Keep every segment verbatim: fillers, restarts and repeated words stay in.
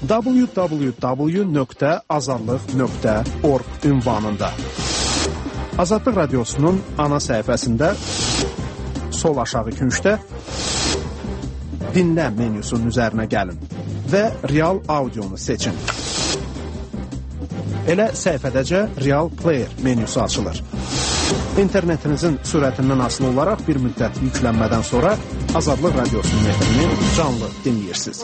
w w w nöqtə azadlıq nöqtə org ünvanında. Azadlıq Radiosu'nun ana səhifəsində sol aşağı küncdə dinlə menyusunun üzərinə gəlin və Real Audionu seçin. Elə səhifədəcə Real Player menyusu açılır. İnternetinizin sürətindən asılı olaraq bir müddət yüklənmədən sonra Azadlıq Radiosu'nun efrini canlı dinləyirsiniz.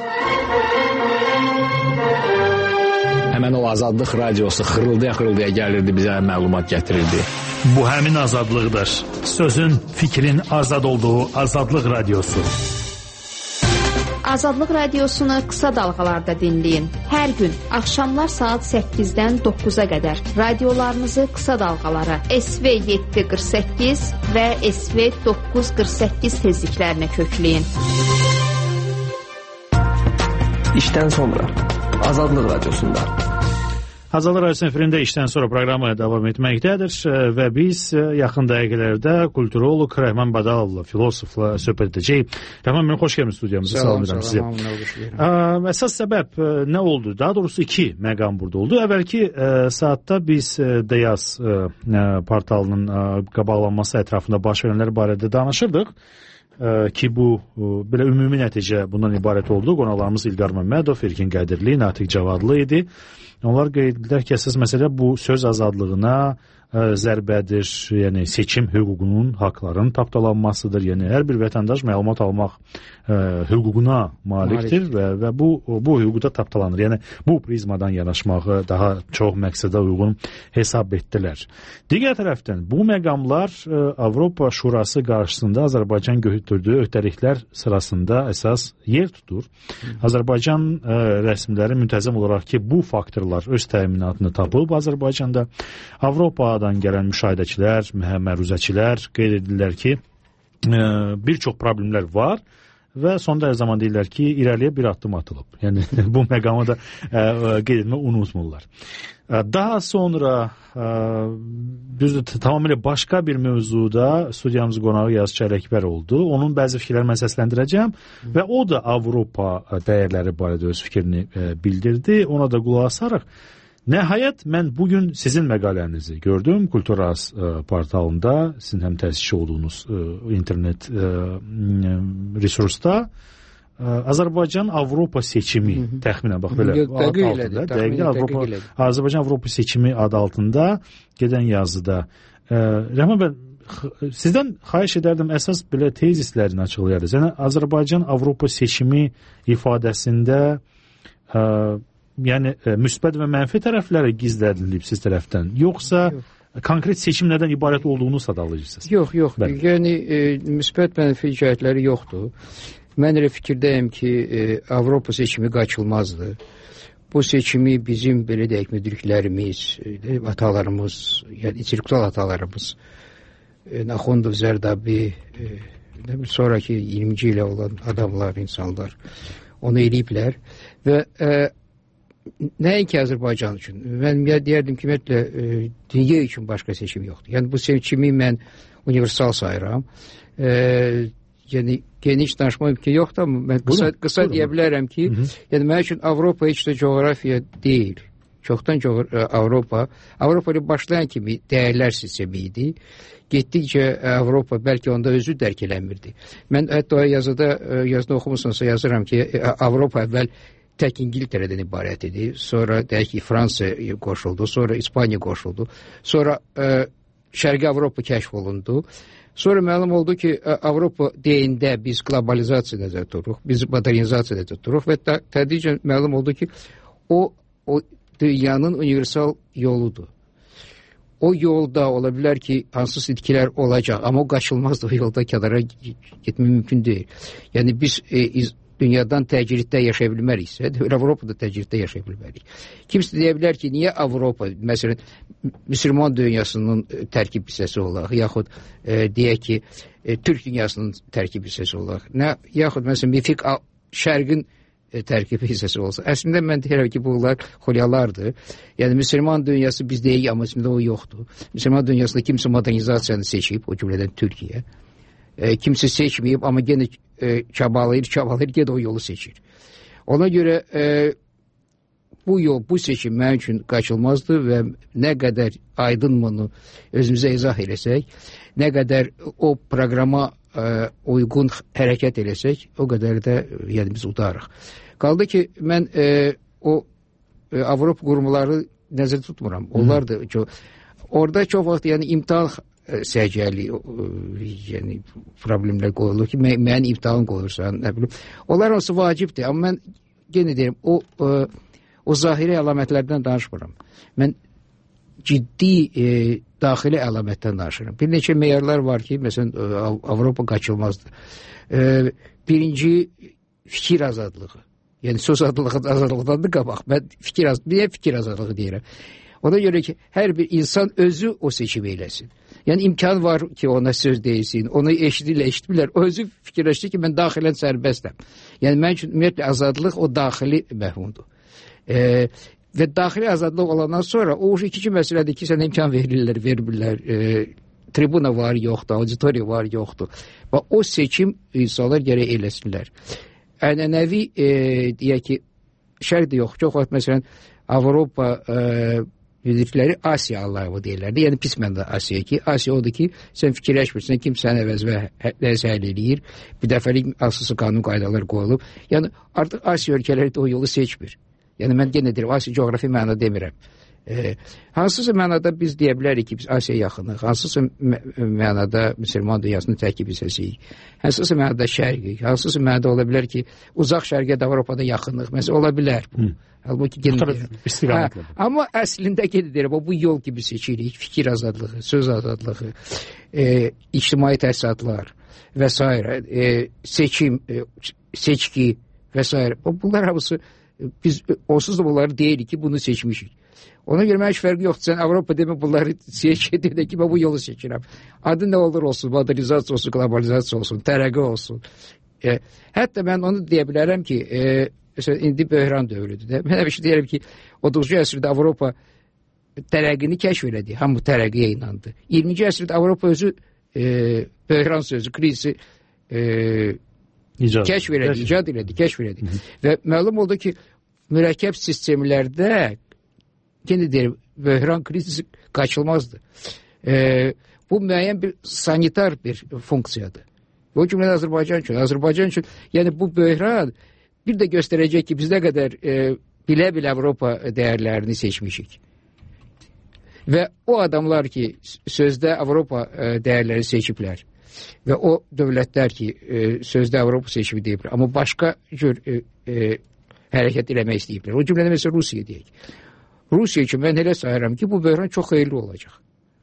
Həmən o Azadlıq Radiosu xırıldaya-xırıldaya gəlirdi, bizə məlumat gətirirdi. Bu həmin azadlıqdır. Sözün, fikrin azad olduğu Azadlıq Radiosu. Azadlıq Radiosunu qısa dalğalarda dinləyin. Hər gün axşamlar saat səkkizdən doqquza qədər radiolarınızı qısa dalğalara S V yeddi qırx səkkiz və S V doqquz qırx səkkiz tezliklərinə kökləyin. İşdən sonra Azadlıq Radiosunda. Azadlıq Radiosu efirində işdən sonra proqramı davam etməkdədir və biz yaxın dəqiqələrdə kulturolog Rəhman Badalovla, filosofla söhbət edəcəyik. Rəhman, mən xoş gəlmişsiniz studiyamıza. Salam, salam, salam. Əsas səbəb nə oldu? Daha doğrusu iki məqam burada oldu. Əvvəlki saatda biz Deyaz portalının qabaqlanması ətrafında baş verənlər barədə danışırdıq. Ki bu belə ümumi nəticə bundan ibarət oldu. Qonaqlarımız İlqar Məmmədov, Erkin Qədirli, Natiq Cavadlı idi. Onlar qeyd edirlər ki, əsas məsələ bu söz azadlığına zərbədir, yəni seçim hüququnun, haqların tapdalanmasıdır. Yəni hər bir vətəndaş məlumat almaq ə, hüququna malikdir və, və bu, bu hüquqda tapdalanır. Yəni bu prizmadan yanaşmağı daha çox məqsədə uyğun hesab etdilər. Digər tərəfdən bu məqamlar ə, Avropa Şurası qarşısında Azərbaycan götürdüyü öhdəliklər sırasında əsas yer tutur. Azərbaycan ə, rəsmiləri müntəzəm olaraq ki, bu faktorlar öz təminatını tapıb Azərbaycanda Avropa gələn müşahidəçilər, məruzəçilər qeyd edirlər ki, bir çox problemlər var və son dərəcə zaman deyirlər ki, irəliyə bir addım atılıb. Yəni bu məqamı da qeyd etmək unutmurlar. Daha sonra düzdür, tamamilə başqa bir mövzuda studiyamız qonağı Yazıçı Ələkbər oldu. Onun bəzi fikirləri mən səsləndirəcəm və o da Avropa dəyərləri barədə öz fikrini bildirdi. Ona da qulaq asaraq nəhayət mən bugün sizin məqalənizi gördüm Kulturaz e, portalında, sizin həm təsisçi olduğunuz e, internet e, resursda e, Azərbaycan Avropa seçimi hı -hı. təxminən bax belə adı altında, dəqiq Avropa Azərbaycan Avropa seçimi adı altında gedən yazıda e, Rəhman bəy, sizdən xahiş edərdim əsas belə tezislərini açıqlayardınız. Yəni Azərbaycan Avropa seçimi ifadəsində e, yəni e, müsbət və mənfi tərəfləri gizlədilib siz tərəfdən, yoxsa yox. Konkret seçim nədən ibarət olduğunu sadalayırsınız? Yox, yox. Bəli. Yəni e, müsbət mənfi cəhətləri yoxdur. Mən elə fikirdəyim ki, e, Avropa seçimi qaçılmazdır. Bu seçimi bizim belə deyək müdriklərimiz, e, atalarımız, yəni intellektual atalarımız, e, Naxundov, Zərdabi, e, sonraki iyirminci ilə olan adamlar, insanlar onu eləyiblər və e, nəinki Azərbaycan üçün. Mən deyərdim ki, ümumiyyətlə, e, dünya üçün başqa seçim yoxdur. Yəni bu seçimi mən universal sayıram. E, yəni geniş danışma imkanı yoxdur, amma mən qısa, buyurun, qısa buyurun. Deyə bilərəm ki, hı -hı. yəni mənim üçün Avropa heç də coğrafiya deyil. Çoxdan coğ Avropa, Avropa ilə başlayan kimi dəyərlər sistemi idi. Getdikcə Avropa bəlkə onda özü dərk eləmirdi. Mən hətta o yazıda, yazıda oxumusunsa yazıram ki, Avropa əvvəl tək İngiltərədən ibarət idi. Sonra deyək ki, Fransa qoşuldu, sonra İspaniya qoşuldu. Sonra e, Şərqi Avropa kəşf olundu. Sonra məlum oldu ki, Avropa deyəndə biz qlobalizasiya nəzərdə tuturuq, biz modernizasiya nəzərdə tuturuq və tədricən məlum oldu ki, o, o dünyanın universal yoludur. O yolda ola bilər ki, hansısa itkilər olacaq, amma o qaçılmazdır. O yolda kənara getmək mümkün deyil. Yəni biz e, iz, dünyadan təcriddə yaşaya bilməriksə, Avropada təcriddə yaşaya bilmərik. Kimsə deyə bilər ki, niyə Avropa, məsələn, müsəlman dünyasının tərkib hissəsi olaraq, yaxud e, deyək ki, e, Türk dünyasının tərkib hissəsi olaraq, nə, yaxud məsələn, mifik şərqin e, tərkib hissəsi olsa. Əslində mən deyirəm ki, bunlar xülyalardır. Yəni, müsəlman dünyası biz deyik, amma əslində o yoxdur. Müsəlman dünyasında kimsə modernizasiyanı seçib, o cümlədən Türkiyə. E, kimsə seçməyib, amma yenə e, çabalayır, çabalayır, yenə o yolu seçir. Ona görə e, bu yol, bu seçim mənim üçün qaçılmazdır və nə qədər aydın bunu özümüzə izah eləsək, nə qədər o proqrama ə, uyğun hərəkət eləsək, o qədər də yəni biz udarıq. Qaldı ki, mən ə, o ə, Avropa qurumları nəzərdə tutmuram. Onlar da çox, orada çox vaxt yəni imtahan səciyyəli yəni problemlər qoyulur ki, mə mənim imtahan qoyursan, nə bilim. Onlar olsa vacibdir, amma mən yenə deyirəm, o, o, o zahiri əlamətlərdən danışmıram. Mən ciddi e, daxili əlamətdən danışıram. Bir neçə meyarlar var ki, məsələn, Avropa qaçılmazdır. E, birinci, fikir azadlığı. Yəni, söz azadlıqdan da qabaq. Mən fikir azadlığı, niyə fikir azadlığı deyirəm? Ona görə ki, hər bir insan özü o seçimi eləsin. Yəni, imkan var ki, ona söz deyilsin, onu eşidirlər, eşitmirlər. O özü fikirləşdir ki, mən daxilən sərbəstəm. Yəni, mən üçün ümumiyyətlə azadlıq o daxili məhvumdur. E, və daxili azadlıq olandan sonra o ikinci məsələdir ki, sənə imkan verirlər, vermirlər. E, tribuna var, yoxdur, auditoriya var, yoxdur. Və o seçim insanlar gərək eləsinlər. Ənənəvi, e, deyək ki, şərq də yox, çox vaxt məsələn, Avropa e, bildikləri Asiya Allahı deyirlərdi. Yəni pis məndə Asiya ki, Asiya odur ki, sən fikirləşmirsən, kim sənə vəzifə həll eləyir, bir dəfəlik asısı qanun qaydalar qoyulub. Yəni artıq Asiya ölkələri də o yolu seçmir. Yəni mən yenə deyirəm, Asiya coğrafi mənada demirəm. E, hansısa mənada biz deyə bilərik ki, biz Asiya yaxınıq, hansısa mənada müsəlman dünyasının tərkib hissəsiyik, hansısa mənada şərqik, hansısa mənada ola bilər ki, uzaq şərqə də Avropada yaxınıq, məsələn, ola bilər bu. Hı. Halbuki hə, amma əslində gedir, bu yol kimi seçirik, fikir azadlığı, söz azadlığı, e, ictimai təsisatlar və s. E, seçim, e, seçki və s. Bunlar hamısı biz onsuz da bunları deyirik ki, bunu seçmişik. Ona görə mən heç fərqi yoxdur. Sən Avropa demə bunları seçki dedə ki, mən bu yolu seçirəm. Adı nə olur olsun, modernizasiya olsun, globalizasiya olsun, tərəqqi olsun. E, hətta mən onu deyə bilərəm ki, e, məsələn, indi böhran dövrüdür də. Mən həmişə deyirəm ki, otuzuncu əsrdə Avropa tərəqqini kəşf elədi. Hamı tərəqqiyə inandı. iyirminci əsrdə Avropa özü e, böhran sözü, krizi e, icad, kəşf elədi, icad elədi, kəşf elədi. Hı -hı. Və məlum oldu ki, mürəkkəb sistemlərdə yenə deyirəm, böhran krizi qaçılmazdır. E, bu müəyyən bir sanitar bir funksiyadır. O cümlədə Azərbaycan üçün. Azərbaycan üçün, yəni bu böhran bir də göstərəcək ki, biz nə qədər e, bilə-bilə Avropa dəyərlərini seçmişik. Və o adamlar ki, sözdə Avropa e, dəyərləri seçiblər və o dövlətlər ki, e, sözdə Avropa seçimi deyiblər, amma başqa cür e, e, hərəkət eləmək istəyiblər. O cümlədə məsələn Rusiya deyək. Rusiya üçün mən elə sayıram ki, bu böhran çox xeyirli olacaq.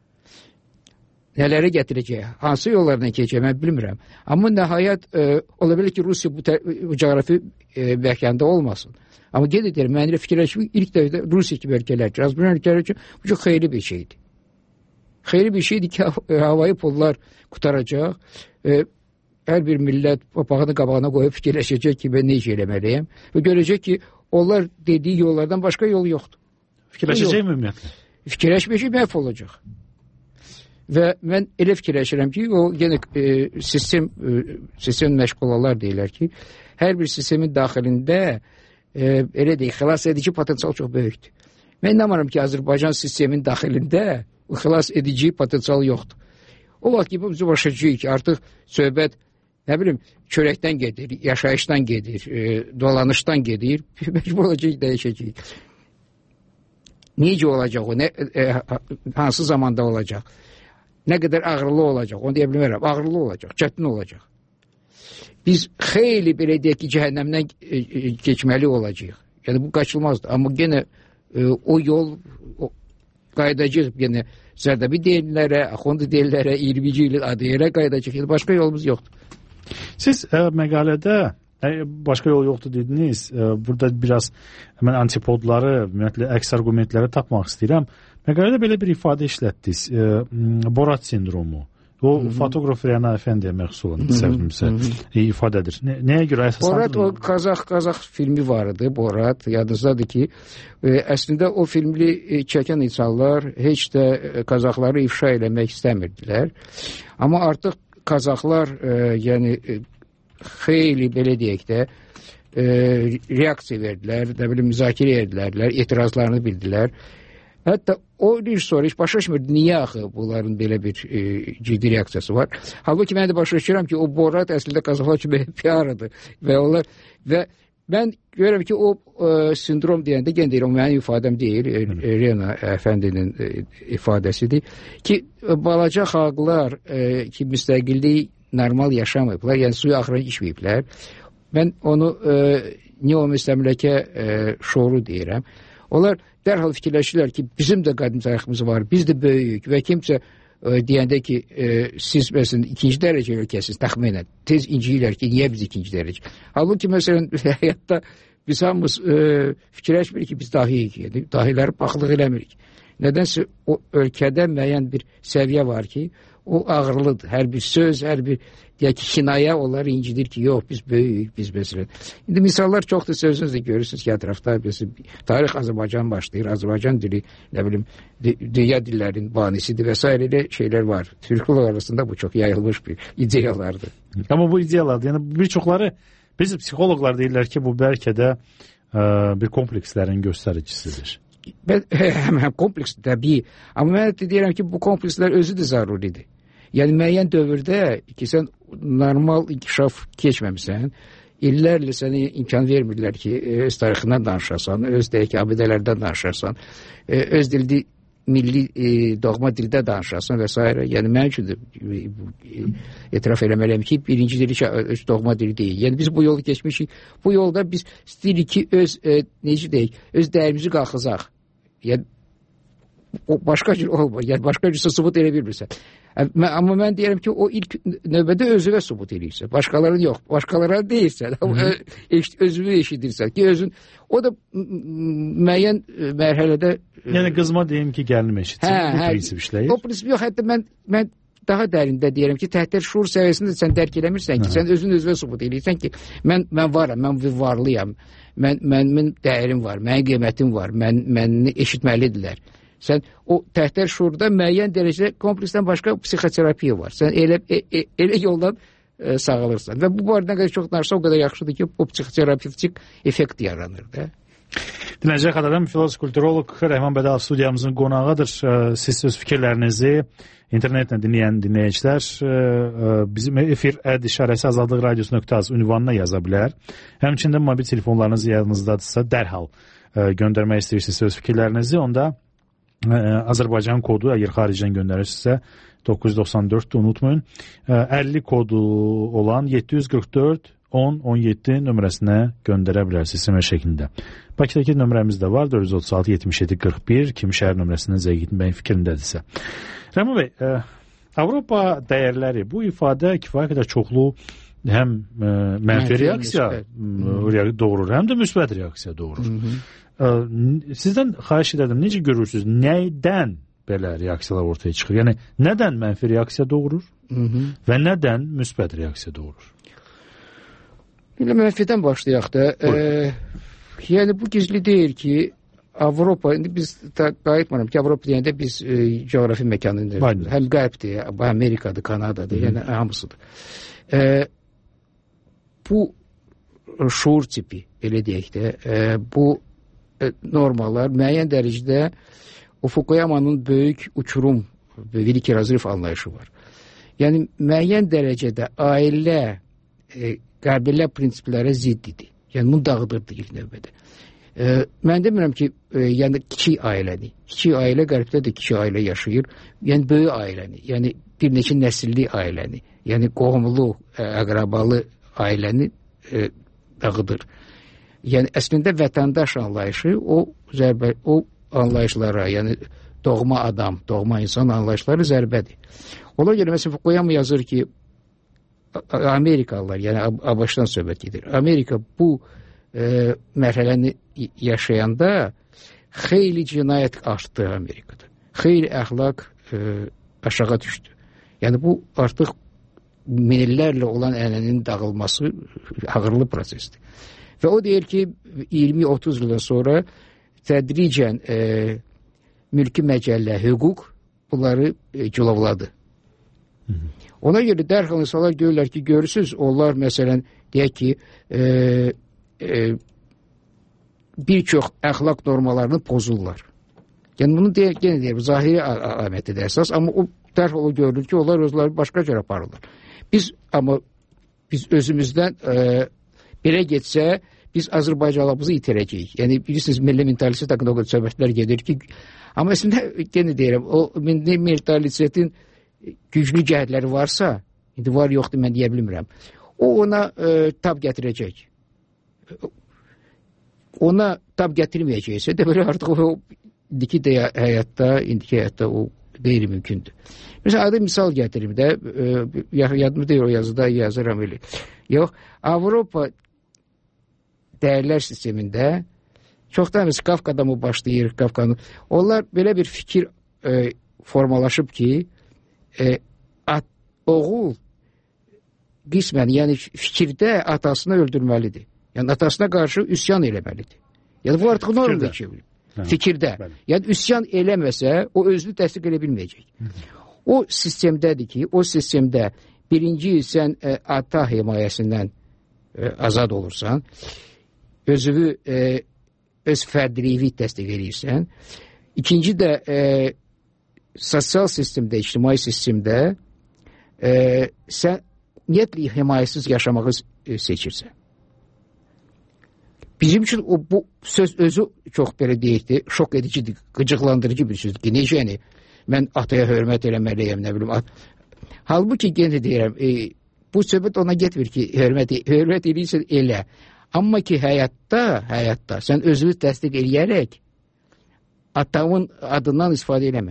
Nələri gətirəcək, hansı yollardan keçəcək, mən bilmirəm. Amma nəhayət, e, ola bilər ki, Rusiya bu, bu coğrafi e, məkanda olmasın. Amma qeyd edirəm, mən elə fikirləşim, ilk dəfədə Rusiya kimi ölkələr üçün, Azərbaycan ölkələr üçün bu çox xeyirli bir şeydir. Xeyirli bir şeydir ki, havayı pullar qutaracaq, e, hər bir millət papağını qabağına qoyub fikirləşəcək ki, mən nə iş eləməliyəm və görəcək ki, onlar dediyi yollardan başqa yol yoxdur. Fikirləşəcək mi ümumiyyətlə? Fikirləşməyəcək, məhv olacaq. Və mən elə fikirləşirəm ki, o yenə e, sistem e, sistem məşğulalar deyirlər ki, hər bir sistemin daxilində e, elə deyək, xilas edici potensial çox böyükdür. Mən inanmıram ki, Azərbaycan sistemin daxilində xilas edici potensial yoxdur. O vaxt ki, biz başlayacağıq ki, artıq söhbət, nə bilim, çörəkdən gedir, yaşayışdan gedir, e, dolanışdan gedir, məcbur olacaq, dəyişəcək. Necə olacaq o, nə, e, hansı zamanda olacaq? Nə qədər ağırlı olacaq, onu deyə bilmərəm. Ağırlı olacaq, çətin olacaq. Biz xeyli belə deyək ki, cəhənnəmdən keçməli olacaq. Yəni bu qaçılmazdır. Amma yenə e, o yol o, qayıdacaq yenə Zərdəbi deyillərə, Axund deyillərə, iyirminci ilin adıyla qayıdacaq. Yəni başqa yolumuz yoxdur. Siz e, məqalədə e, başqa yol yoxdur dediniz. E, burada biraz mən antipodları, ümumiyyətlə əks argumentləri tapmaq istəyirəm. Məqalədə belə bir ifadə işlətdiniz. E, Borat sindromu. O Hı -hı. fotoqraf Rəna Əfəndiyə məxsus olan səhvimsə ifadədir. Nə, nəyə görə əsaslandırılır? Borat o Qazax Qazax filmi var idi, Borat. Yadınızdadır ki, e, əslində o filmi e, çəkən insanlar heç də e, Qazaxları ifşa eləmək istəmirdilər. Amma artıq Qazaxlar e, yəni e, xeyli belə deyək də e, reaksiya verdilər, nə bilim müzakirə etdilər, etirazlarını bildilər. Hətta o bir sonra heç başa düşmürdü niyə axı bunların belə bir e, ciddi reaksiyası var. Halbuki mən də başa düşürəm ki, o Borat əslində Qazaxlar kimi P R-dır və onlar və mən görürəm ki, o e, sindrom deyəndə gen deyir, o mənim ifadəm deyil, e, Rena əfəndinin e, ifadəsidir ki, balaca xalqlar e, ki, müstəqillik normal yaşamayıblar, yəni suyu axıran içməyiblər. Mən onu e, neo-müstəmləkə e, şouru deyirəm. Onlar dərhal fikirləşirlər ki, bizim də qədim tariximiz var, biz də böyüyük və kimsə e, deyəndə ki, e, siz məsələn ikinci dərəcə ölkəsiniz, təxminən tez inciyirlər ki, niyə biz ikinci dərəcə? Halbuki məsələn həyatda biz hamımız e, fikirləşmirik ki, biz dahiyik, yəni, dahiləri baxlıq eləmirik. Nədənsə o ölkədə müəyyən bir səviyyə var ki, o ağırlıdır. Hər bir söz, hər bir deyək ki, kinaya onları incidir ki, yox, biz böyüyük, biz məsələn. İndi misallar çoxdur, sözünüz də görürsünüz ki, ətrafda tarix Azərbaycan başlayır, Azərbaycan dili, nə bilim, dünya dillərinin banisidir və s. elə şeylər var. Türklər arasında bu çox yayılmış bir ideyalardır. Amma bu ideyalardır. Yəni bir çoxları, biz psixoloqlar deyirlər ki, bu bəlkə də ə, bir komplekslərin göstəricisidir. Ben, həm kompleks təbii, amma mən də deyirəm ki, bu komplekslər özü də zaruridir. Yəni müəyyən dövrdə ki, sən normal inkişaf keçməmisən, illərlə sənə imkan vermirlər ki, öz tarixindən danışasan, öz deyək ki, abidələrdən danışasan, öz dildi, milli e, doğma dildə danışasan və s. Yəni mən üçün də e, etiraf eləməliyəm ki, birinci dili ki, öz doğma dili deyil. Yəni biz bu yolu keçmişik, bu yolda biz istəyirik ki, öz, e, necə deyək, öz dəyərimizi qalxızaq. Yəni o başqa cür olmur. Yəni başqa cürsə sübut edə bilmirsən. Amma mən deyirəm ki, o ilk növbədə özünə sübut edirsən. Başqalarını yox. Başqalarına deyirsən. Amma özünü eşidirsən ki, özün o da müəyyən mərhələdə yəni qızma deyim ki, gəlim eşitsin. Hə, bu hə, prinsip işləyir. O prinsip yox. Hətta mən mən daha dərində deyirəm ki, təhdər şuur səviyyəsində sən dərk eləmirsən ki, sən özün özünə sübut edirsən ki, mən mən varam, mən bir varlıyam. Mən mənim dəyərim var, mənim qiymətim var. Mən məni eşitməlidirlər. Sən o təhdər şuurda müəyyən dərəcədə kompleksdən başqa psixoterapiya var. Sən elə e, e, elə yoldan e, sağalırsan. Və bu barədə nə qədər çox danışsa, o qədər yaxşıdır ki, o psixoterapevtik effekt yaranır da. Dinləyicilər xatırlayın, filosof kulturoloq Rəhman Bədalov studiyamızın qonağıdır. Siz öz fikirlərinizi internetlə dinləyən dinləyicilər bizim efir əd işarəsi azadlıq radiosu nöqtə az ünvanına yaza bilər. Həmçində mobil telefonlarınız yanınızdadırsa dərhal göndərmək istəyirsiniz öz fikirlərinizi, onda Azərbaycan kodu əgər xaricdən göndərirsinizsə doqquz yüz doxsan dörd unutmayın. əlli kodu olan yeddi yüz qırx dörd on on yeddi nömrəsinə göndərə bilərsiniz S M S şəklində. Bakıdakı nömrəmiz də var dörd yüz otuz altı yetmiş yeddi qırx bir, kimi şəhər nömrəsindən Zəygidin bəyin fikrindədirsə. Rəhman bəy, ə, Avropa dəyərləri bu ifadə kifayət qədər çoxlu həm ə, mənfi reaksiya ə, doğurur, həm də müsbət reaksiya doğurur. Hı -hı. Ə, sizdən xahiş edirəm, necə görürsünüz, nədən belə reaksiyalar ortaya çıxır? Yəni nədən mənfi reaksiya doğurur Hı -hı. və nədən müsbət reaksiya doğurur? Belə mənfidən başlayaq da. E, yəni bu gizli deyil ki, Avropa, indi biz qayıtmıram ki, Avropa deyəndə biz e, coğrafi məkanında, həm Qərbdir, Amerikadır, Kanadadır, Hı -hı. yəni hamısıdır. E, bu şuur tipi, belə deyək də, e, bu e, normalar müəyyən dərəcədə o Fukuyama'nın böyük uçurum, Veliki Razrif anlayışı var. Yəni müəyyən dərəcədə ailə e, qəbillə prinsiplərə ziddidir. Yəni bunu dağıdırdı ilk növbədə. E, mən demirəm ki, e, yəni kiçik ailədir. Kiçik ailə qərbdə də kiçik ailə yaşayır. Yəni böyük ailəni, yəni bir neçə nəsilli ailəni, yəni qohumlu, e, əqrabalı ailəni e, dağıdır. Yəni əslində vətəndaş anlayışı o zərbə, o anlayışlara, yəni doğma adam, doğma insan anlayışları zərbədir. Ona görə məsələn Fukuyama yazır ki, Amerikalılar, yəni A B Ş-dan söhbət gedir. Amerika bu e, mərhələni yaşayanda xeyli cinayət artdı Amerikada. Xeyli əxlaq e, aşağı düşdü. Yəni bu artıq minillərlə olan ənənənin dağılması ağırlı prosesdir. Və o deyir ki, iyirmi otuz ildən sonra tədricən e, mülki məcəllə, hüquq bunları e, cülovladı. Hı -hı. Ona görə dərhal insanlar görürlər ki, görürsünüz, onlar məsələn deyək ki, e, e, bir çox əxlaq normalarını pozurlar. Yəni bunu deyə, yenə deyirəm, zahiri əlamətidir əsas, amma o dərhal görülür ki, onlar özləri başqa cür aparırlar. Biz amma biz özümüzdən e, belə getsə, biz Azərbaycanlımızı itirəcəyik. Yəni bilirsiniz, milli mentalitet haqqında o qədər söhbətlər gedir ki, amma əslində yenə deyirəm, o milli mentalitetin güclü cəhətləri varsa, indi var yoxdur mən deyə bilmirəm. O ona e, tab gətirəcək. Ona tab gətirməyəcəksə, deməli artıq o indiki də həyatda, indiki həyatda o qeyri-mümkündür. Mesela adı misal gətirim də, e, yadımda deyir o yazıda yazıram elə. Yox, Avropa dəyərlər sistemində çoxdan biz Kafka'da mı başlayır, Kafka'nın. Onlar belə bir fikir e, formalaşıb ki, e, at, oğul qismən, yəni fikirdə atasını öldürməlidir. Yəni atasına qarşı üsyan eləməlidir. Yəni bu artıq normaldır ki, fikirdə. Bəli. Yəni üsyan eləməsə, o özünü təsdiq edə bilməyəcək. Hı-hı. O sistemdədir ki, o sistemdə birinci sən e, ata himayəsindən e, azad olursan, özünü e, öz fərdiliyi təsdiq edirsən. İkinci də e, sosial sistemdə, ictimai sistemdə e, sən ümumiyyətlə himayəsiz yaşamağı e, seçirsən. Bizim üçün o, bu söz özü çox belə deyəkdir, şok edicidir, qıcıqlandırıcı bir sözdür ki, necə yəni, mən ataya hörmət eləməliyəm, nə bilim. At... Halbuki yenə deyirəm, e, bu söhbət ona getmir ki, hörmət, hörmət eləyirsən elə. Amma ki, həyatda, həyatda sən özünü təsdiq eləyərək atamın adından istifadə eləmə.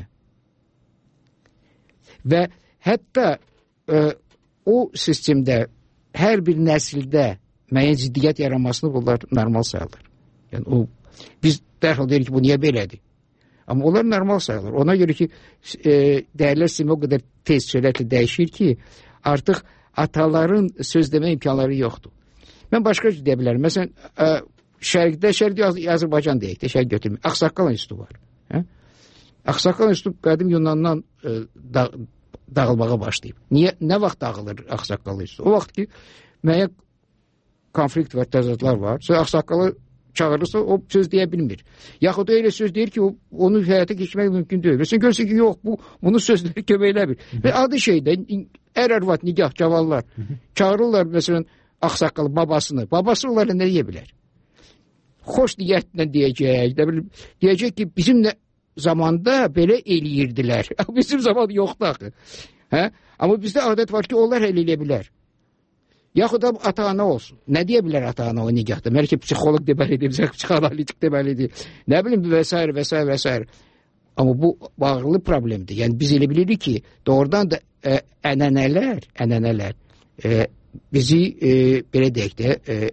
Və hətta e, o sistemdə hər bir nəsildə müəyyən ziddiyyət yaranmasını bunlar normal sayılır. Yəni o, biz dərhal deyirik ki, bu niyə belədir? Amma onlar normal sayılır. Ona görə ki, e, dəyərlər sistemi o qədər tez sürətlə dəyişir ki, artıq ataların söz demə imkanları yoxdur. Mən başqa deyə bilərəm. Məsələn, ə, şərqdə, şərqdə Azərbaycan deyək də, şərq götürməyək. Ağsaqqal İnstitutu var. Hə? Ağsaqqal İnstitutu qədim Yunandan ə, da, dağılmağa başlayıb. Niyə, nə vaxt dağılır Ağsaqqal İnstitutu? O vaxt ki, müəyyən konflikt var, təzadlar var. Sonra Ağsaqqalı çağırırsa, o söz deyə bilmir. Yaxud elə söz deyir ki, o, onu həyata keçmək mümkün deyil. Sən görürsən ki, yox, bu, bunun sözləri kömək eləmir. Və adı şeydə, ər-ərvat, nigah, cavallar çağırırlar, məsələn, Ağsaqqalı babasını. Babası onlara nə deyə bilər? Xoş niyyətlə deyəcək. Deyəcək ki, bizim zamanda belə eləyirdilər. Bizim zaman yoxdur axı. Hə? Amma bizdə adət var ki, onlar elə eləyə bilər. Yaxud da ata-ana olsun. Nə deyə bilər ata-ana o nigahda? Bəlkə psixoloq deməlidir, psixoanalitik deməlidir. Nə bilim, və s. və s. və s. Amma bu bağlı problemdir. Yəni biz elə bilirik ki, doğrudan da ə, ənənələr, ənənələr ə, bizi e, belə deyək də e,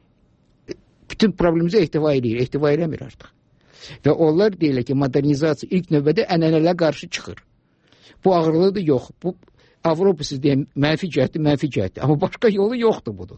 bütün problemimizi ehtiva edir, ehtiva eləmir artıq. Və onlar deyirlər ki, modernizasiya ilk növbədə ənənələrə qarşı çıxır. Bu ağırlıqdır, yox. Bu Avropa siz deyəm, mənfi cəhətdir, mənfi cəhətdir. Amma başqa yolu yoxdur bunun.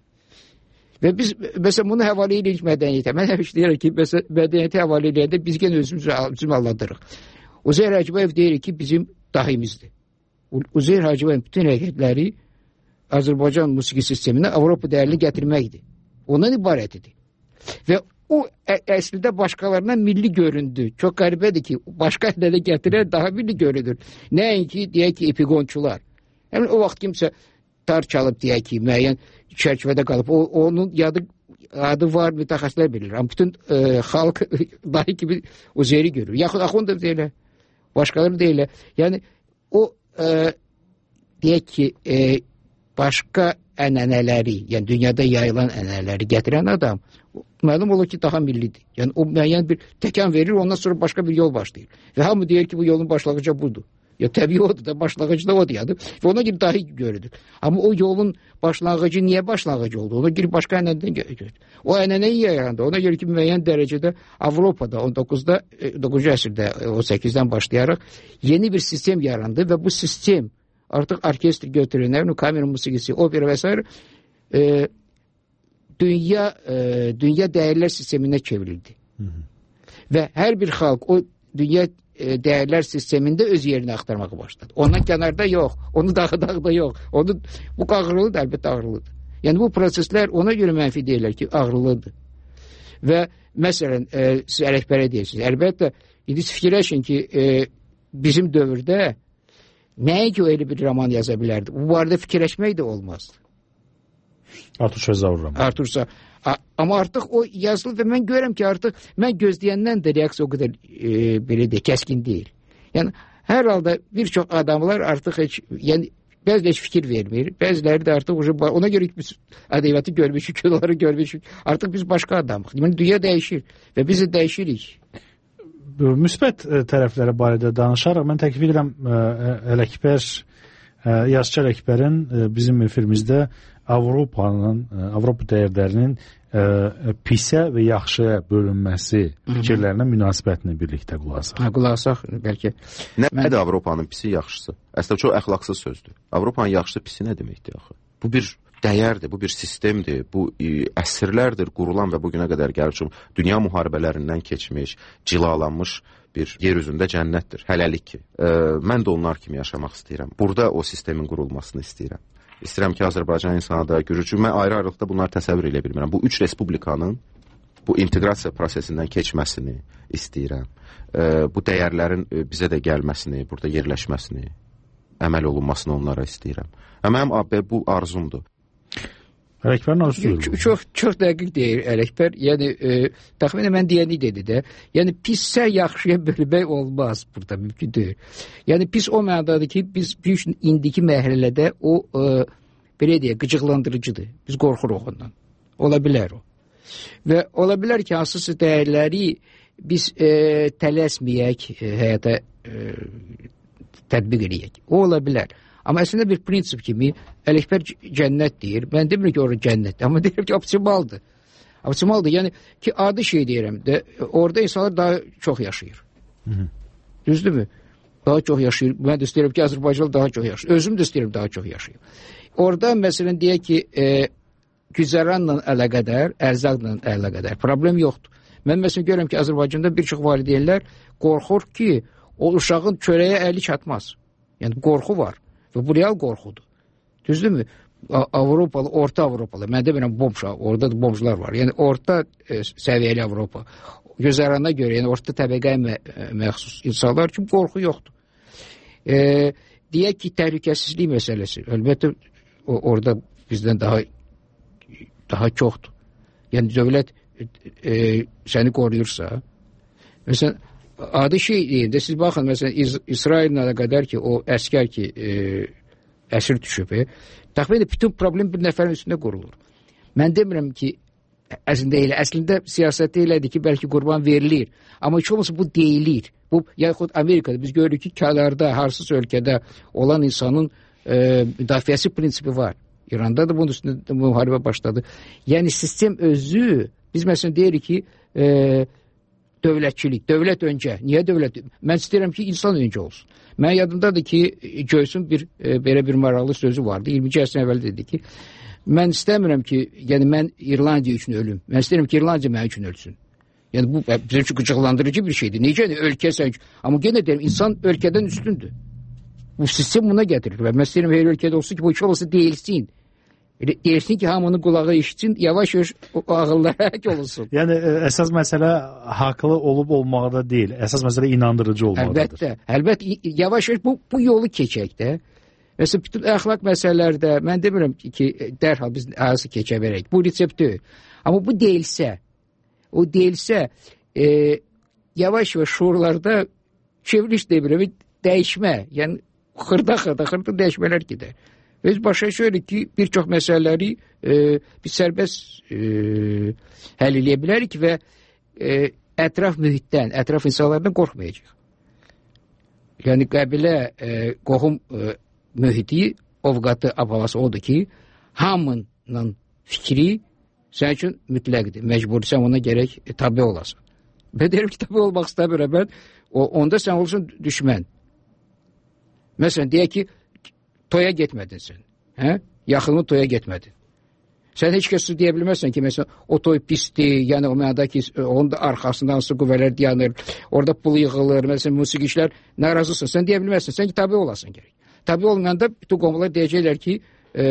Və biz, məsələn, bunu həvalə edirik mədəniyyətə. Mən həmişə deyirəm ki, məsələn, mədəniyyətə həvalə edəndə biz gən özümüzü alladırıq. Uzeyr Hacıbayev deyir ki, bizim dahimizdir. Uzeyr Hacıbayevin bütün hərəkətləri Azərbaycan musiqi sisteminə Avropa dəyərini gətirməkdir. Ondan ibarətidir. Və o ə, əslində başqalarına milli göründü. Çox qəribədir ki, başqa ədələ gətirən daha milli görünür. Nəinki, deyək ki, epigonçular. Yəni, o vaxt kimsə tar çalıb, deyək ki, müəyyən çərçivədə qalıb. O, onun yadı, adı var, mütəxəssislər bilir. Amma bütün ə, xalq dahi kimi o zeri görür. Yaxud Axundov deyilə, başqaları deyilə. Yəni, o, ə, deyək ki, ə, başqa ənənələri, yəni dünyada yayılan ənənələri gətirən adam, məlum olur ki, daha millidir. Yəni o müəyyən bir təkan verir, ondan sonra başqa bir yol başlayır. Və hamı deyir ki, bu yolun başlanğıcı budur. Ya təbii odur da, başlanğıcı da odur yadır. Və ona görə dahi görülür. Amma o yolun başlanğıcı niyə başlanğıcı oldu? Ona görə başqa ənənədən görülür. O ənənəyi yarandı. Ona görə ki, müəyyən dərəcədə Avropada on doqquzda, doqquzuncu əsrdə, on səkkizdən başlayaraq yeni bir sistem yarandı və bu sistem artıq orkestr götürür, nə bilim, kamera musiqisi, opera və s. E, dünya, e, dünya dəyərlər sisteminə çevrildi. Hı -hı. Və hər bir xalq o dünya e, dəyərlər sistemində öz yerini axtarmağa başladı. Ondan kənarda yox, onu dağı-dağda yox. Onu, bu ağırlıdır, əlbəttə ağırlıdır. Yəni bu proseslər ona görə mənfi deyirlər ki, ağrılıdır. Və məsələn, e, siz Ələkbərə deyirsiniz. Əlbəttə, indi fikirləşin ki, e, bizim dövrdə nəyə ki, elə bir roman yaza bilərdi? Bu barədə fikirləşmək də olmazdı. Artur Şözavur romanı. Artur Şözavur. Amma artıq o yazılır və mən görürəm ki, artıq mən gözləyəndən də reaksiya o qədər e, belə deyək, kəskin deyil. Yəni, hər halda bir çox adamlar artıq heç, yəni, bəziləri heç fikir vermir, bəziləri də artıq ucu, ona görə biz ədəbiyyatı görmüşük, onları görmüşük, artıq biz başqa adamıq. Yəni, dünya dəyişir və biz də dəyişirik. Müsbət tərəfləri barədə danışaraq, mən təklif edirəm Ələkbər, yazıçı Ələkbərin bizim efirimizdə Avropanın, Avropa dəyərlərinin pisə və yaxşıya bölünməsi fikirlərinə münasibətini birlikdə qulaq asaq. Ha, qulaq asaq, bəlkə. Nədir mən... Avropanın pisi, yaxşısı? Əslində çox əxlaqsız sözdür. Avropanın yaxşısı, pisi nə deməkdir axı? Bu bir dəyərdir, bu bir sistemdir, bu əsrlərdir qurulan və bugünə qədər gəlib dünya müharibələrindən keçmiş, cilalanmış bir yer üzündə cənnətdir. Hələlik ki. E, mən də onlar kimi yaşamaq istəyirəm. Burada o sistemin qurulmasını istəyirəm. İstəyirəm ki, Azərbaycan insanı da Gürcü, mən ayrı-ayrılıqda bunları təsəvvür edə bilmirəm. Bu üç respublikanın bu inteqrasiya prosesindən keçməsini istəyirəm. E, bu dəyərlərin bizə də gəlməsini, burada yerləşməsini, əməl olunmasını onlara istəyirəm. Mənim bu arzumdur. Ələkbərin arzusudur. Çox, çox, çox dəqiq deyir Ələkbər. Yəni, e, təxminən mən deyəni dedi də. Yəni, pissə yaxşıya bölmək olmaz burada, mümkün deyil. Yəni, pis o mənadadır ki, biz büyük indiki mərhələdə o, e, belə deyək, qıcıqlandırıcıdır. Biz qorxuruq ondan. Ola bilər o. Və ola bilər ki, hansısa dəyərləri biz e, tələsməyək, e, həyata e, tətbiq edək. O ola bilər. Amma əslində bir prinsip kimi Ələkbər cənnət deyir. Mən demirim ki, orada cənnətdir. Amma deyirəm ki, optimaldır. Optimaldır. Yəni ki, adi şey deyirəm də, orada insanlar daha çox yaşayır. Hı -hı. Düzdürmü? Daha çox yaşayır. Mən də istəyirəm ki, Azərbaycanlı daha çox yaşayır. Özüm də istəyirəm daha çox yaşayır. Orada məsələn deyək ki, e, güzəranla əlaqədar, ərzaqla əlaqədar problem yoxdur. Mən məsələn görürəm ki, Azərbaycanda bir çox valideynlər qorxur ki, o uşağın çörəyə əli çatmaz. Yəni qorxu var. Və bu real qorxudur. Düzdürmü? Avropalı, orta Avropalı, mən demirəm bomşa, orada da bomşlar var. Yəni orta e, səviyyəli Avropa. Gözərana görə, yəni orta təbəqəyə mə, məxsus insanlar üçün qorxu yoxdur. E, deyək ki, təhlükəsizlik məsələsi. Əlbəttə o, orada bizdən daha daha çoxdur. Yəni dövlət e, e, səni qoruyursa, məsələn, adi şey deyil də, siz baxın, məsələn, İz İsraillə qədər ki, o əskər ki, e, əsir düşüb, e, təxminən bütün problem bir nəfərin üstündə qurulur. Mən demirəm ki, əslində elə, əslində siyasətdə elədir ki, bəlkə qurban verilir. Amma heç olmasa bu deyilir. Bu, yaxud Amerikada biz görürük ki, kənarda, harsız ölkədə olan insanın e, müdafiəsi prinsipi var. İranda da bunun üstündə müharibə başladı. Yəni, sistem özü, biz məsələn deyirik ki, e, dövlətçilik, dövlət öncə. Niyə dövlət? Mən istəyirəm ki, insan öncə olsun. Mən yadımdadır ki, Göysün bir, e, belə bir maraqlı sözü vardı. iyirmi əsr əvvəl dedi ki, mən istəmirəm ki, yəni mən İrlandiya üçün ölüm. Mən istəyirəm ki, İrlandiya mənim üçün ölsün. Yəni bu bizim üçün qıcıqlandırıcı bir şeydir. Necə ölkə sən üçün? Amma yenə deyirəm, insan ölkədən üstündür. Bu sistem buna gətirir. Və mən istəyirəm hər ölkədə olsun ki, bu iş olsa deyilsin. Deyirsin ki, hamının qulağı eşitsin, yavaş-yavaş o ağıllara hək olunsun. Yəni, əsas məsələ haqlı olub-olmaqda deyil, əsas məsələ inandırıcı olmaqdadır. Əlbəttə, əlbəttə, yavaş-yavaş bu, bu yolu keçək də. Məsələn, bütün əxlaq məsələlərdə, mən demirəm ki, ki dərhal biz arası keçə verək, bu reseptdir. Amma bu deyilsə, o deyilsə, e, yavaş-yavaş şuurlarda çevriliş demirəm, dəyişmə, yəni xırda-xırda, xırda dəyişmələr gedər. Biz başa düşürük ki, bir çox məsələləri e, biz sərbəst e, həll edə bilərik və e, ətraf mühitdən, ətraf insanlardan qorxmayacaq. Yəni qəbilə e, qohum e, mühiti, ovqatı, apalası odur ki, hamının fikri sənin üçün mütləqdir, məcbur, sən ona gərək e, tabi olasın. Ben derim ki tabi olmaq istəmirəm mən, o, onda sən olursun düşmən. Məsələn, deyək ki, toya getmədin sən. Hə? Yaxını toya getmədin. Sən heç kəs deyə bilməzsən ki, məsələn, o toy pisdir, yəni o mənada ki, onun da arxasından hansı qüvvələr dayanır, orada pul yığılır, məsələn, musiqiçilər narazısın. Sən deyə bilməzsən, sən ki, tabi olasın gerək. Tabi olmayanda bütün qomlar deyəcəklər ki, e,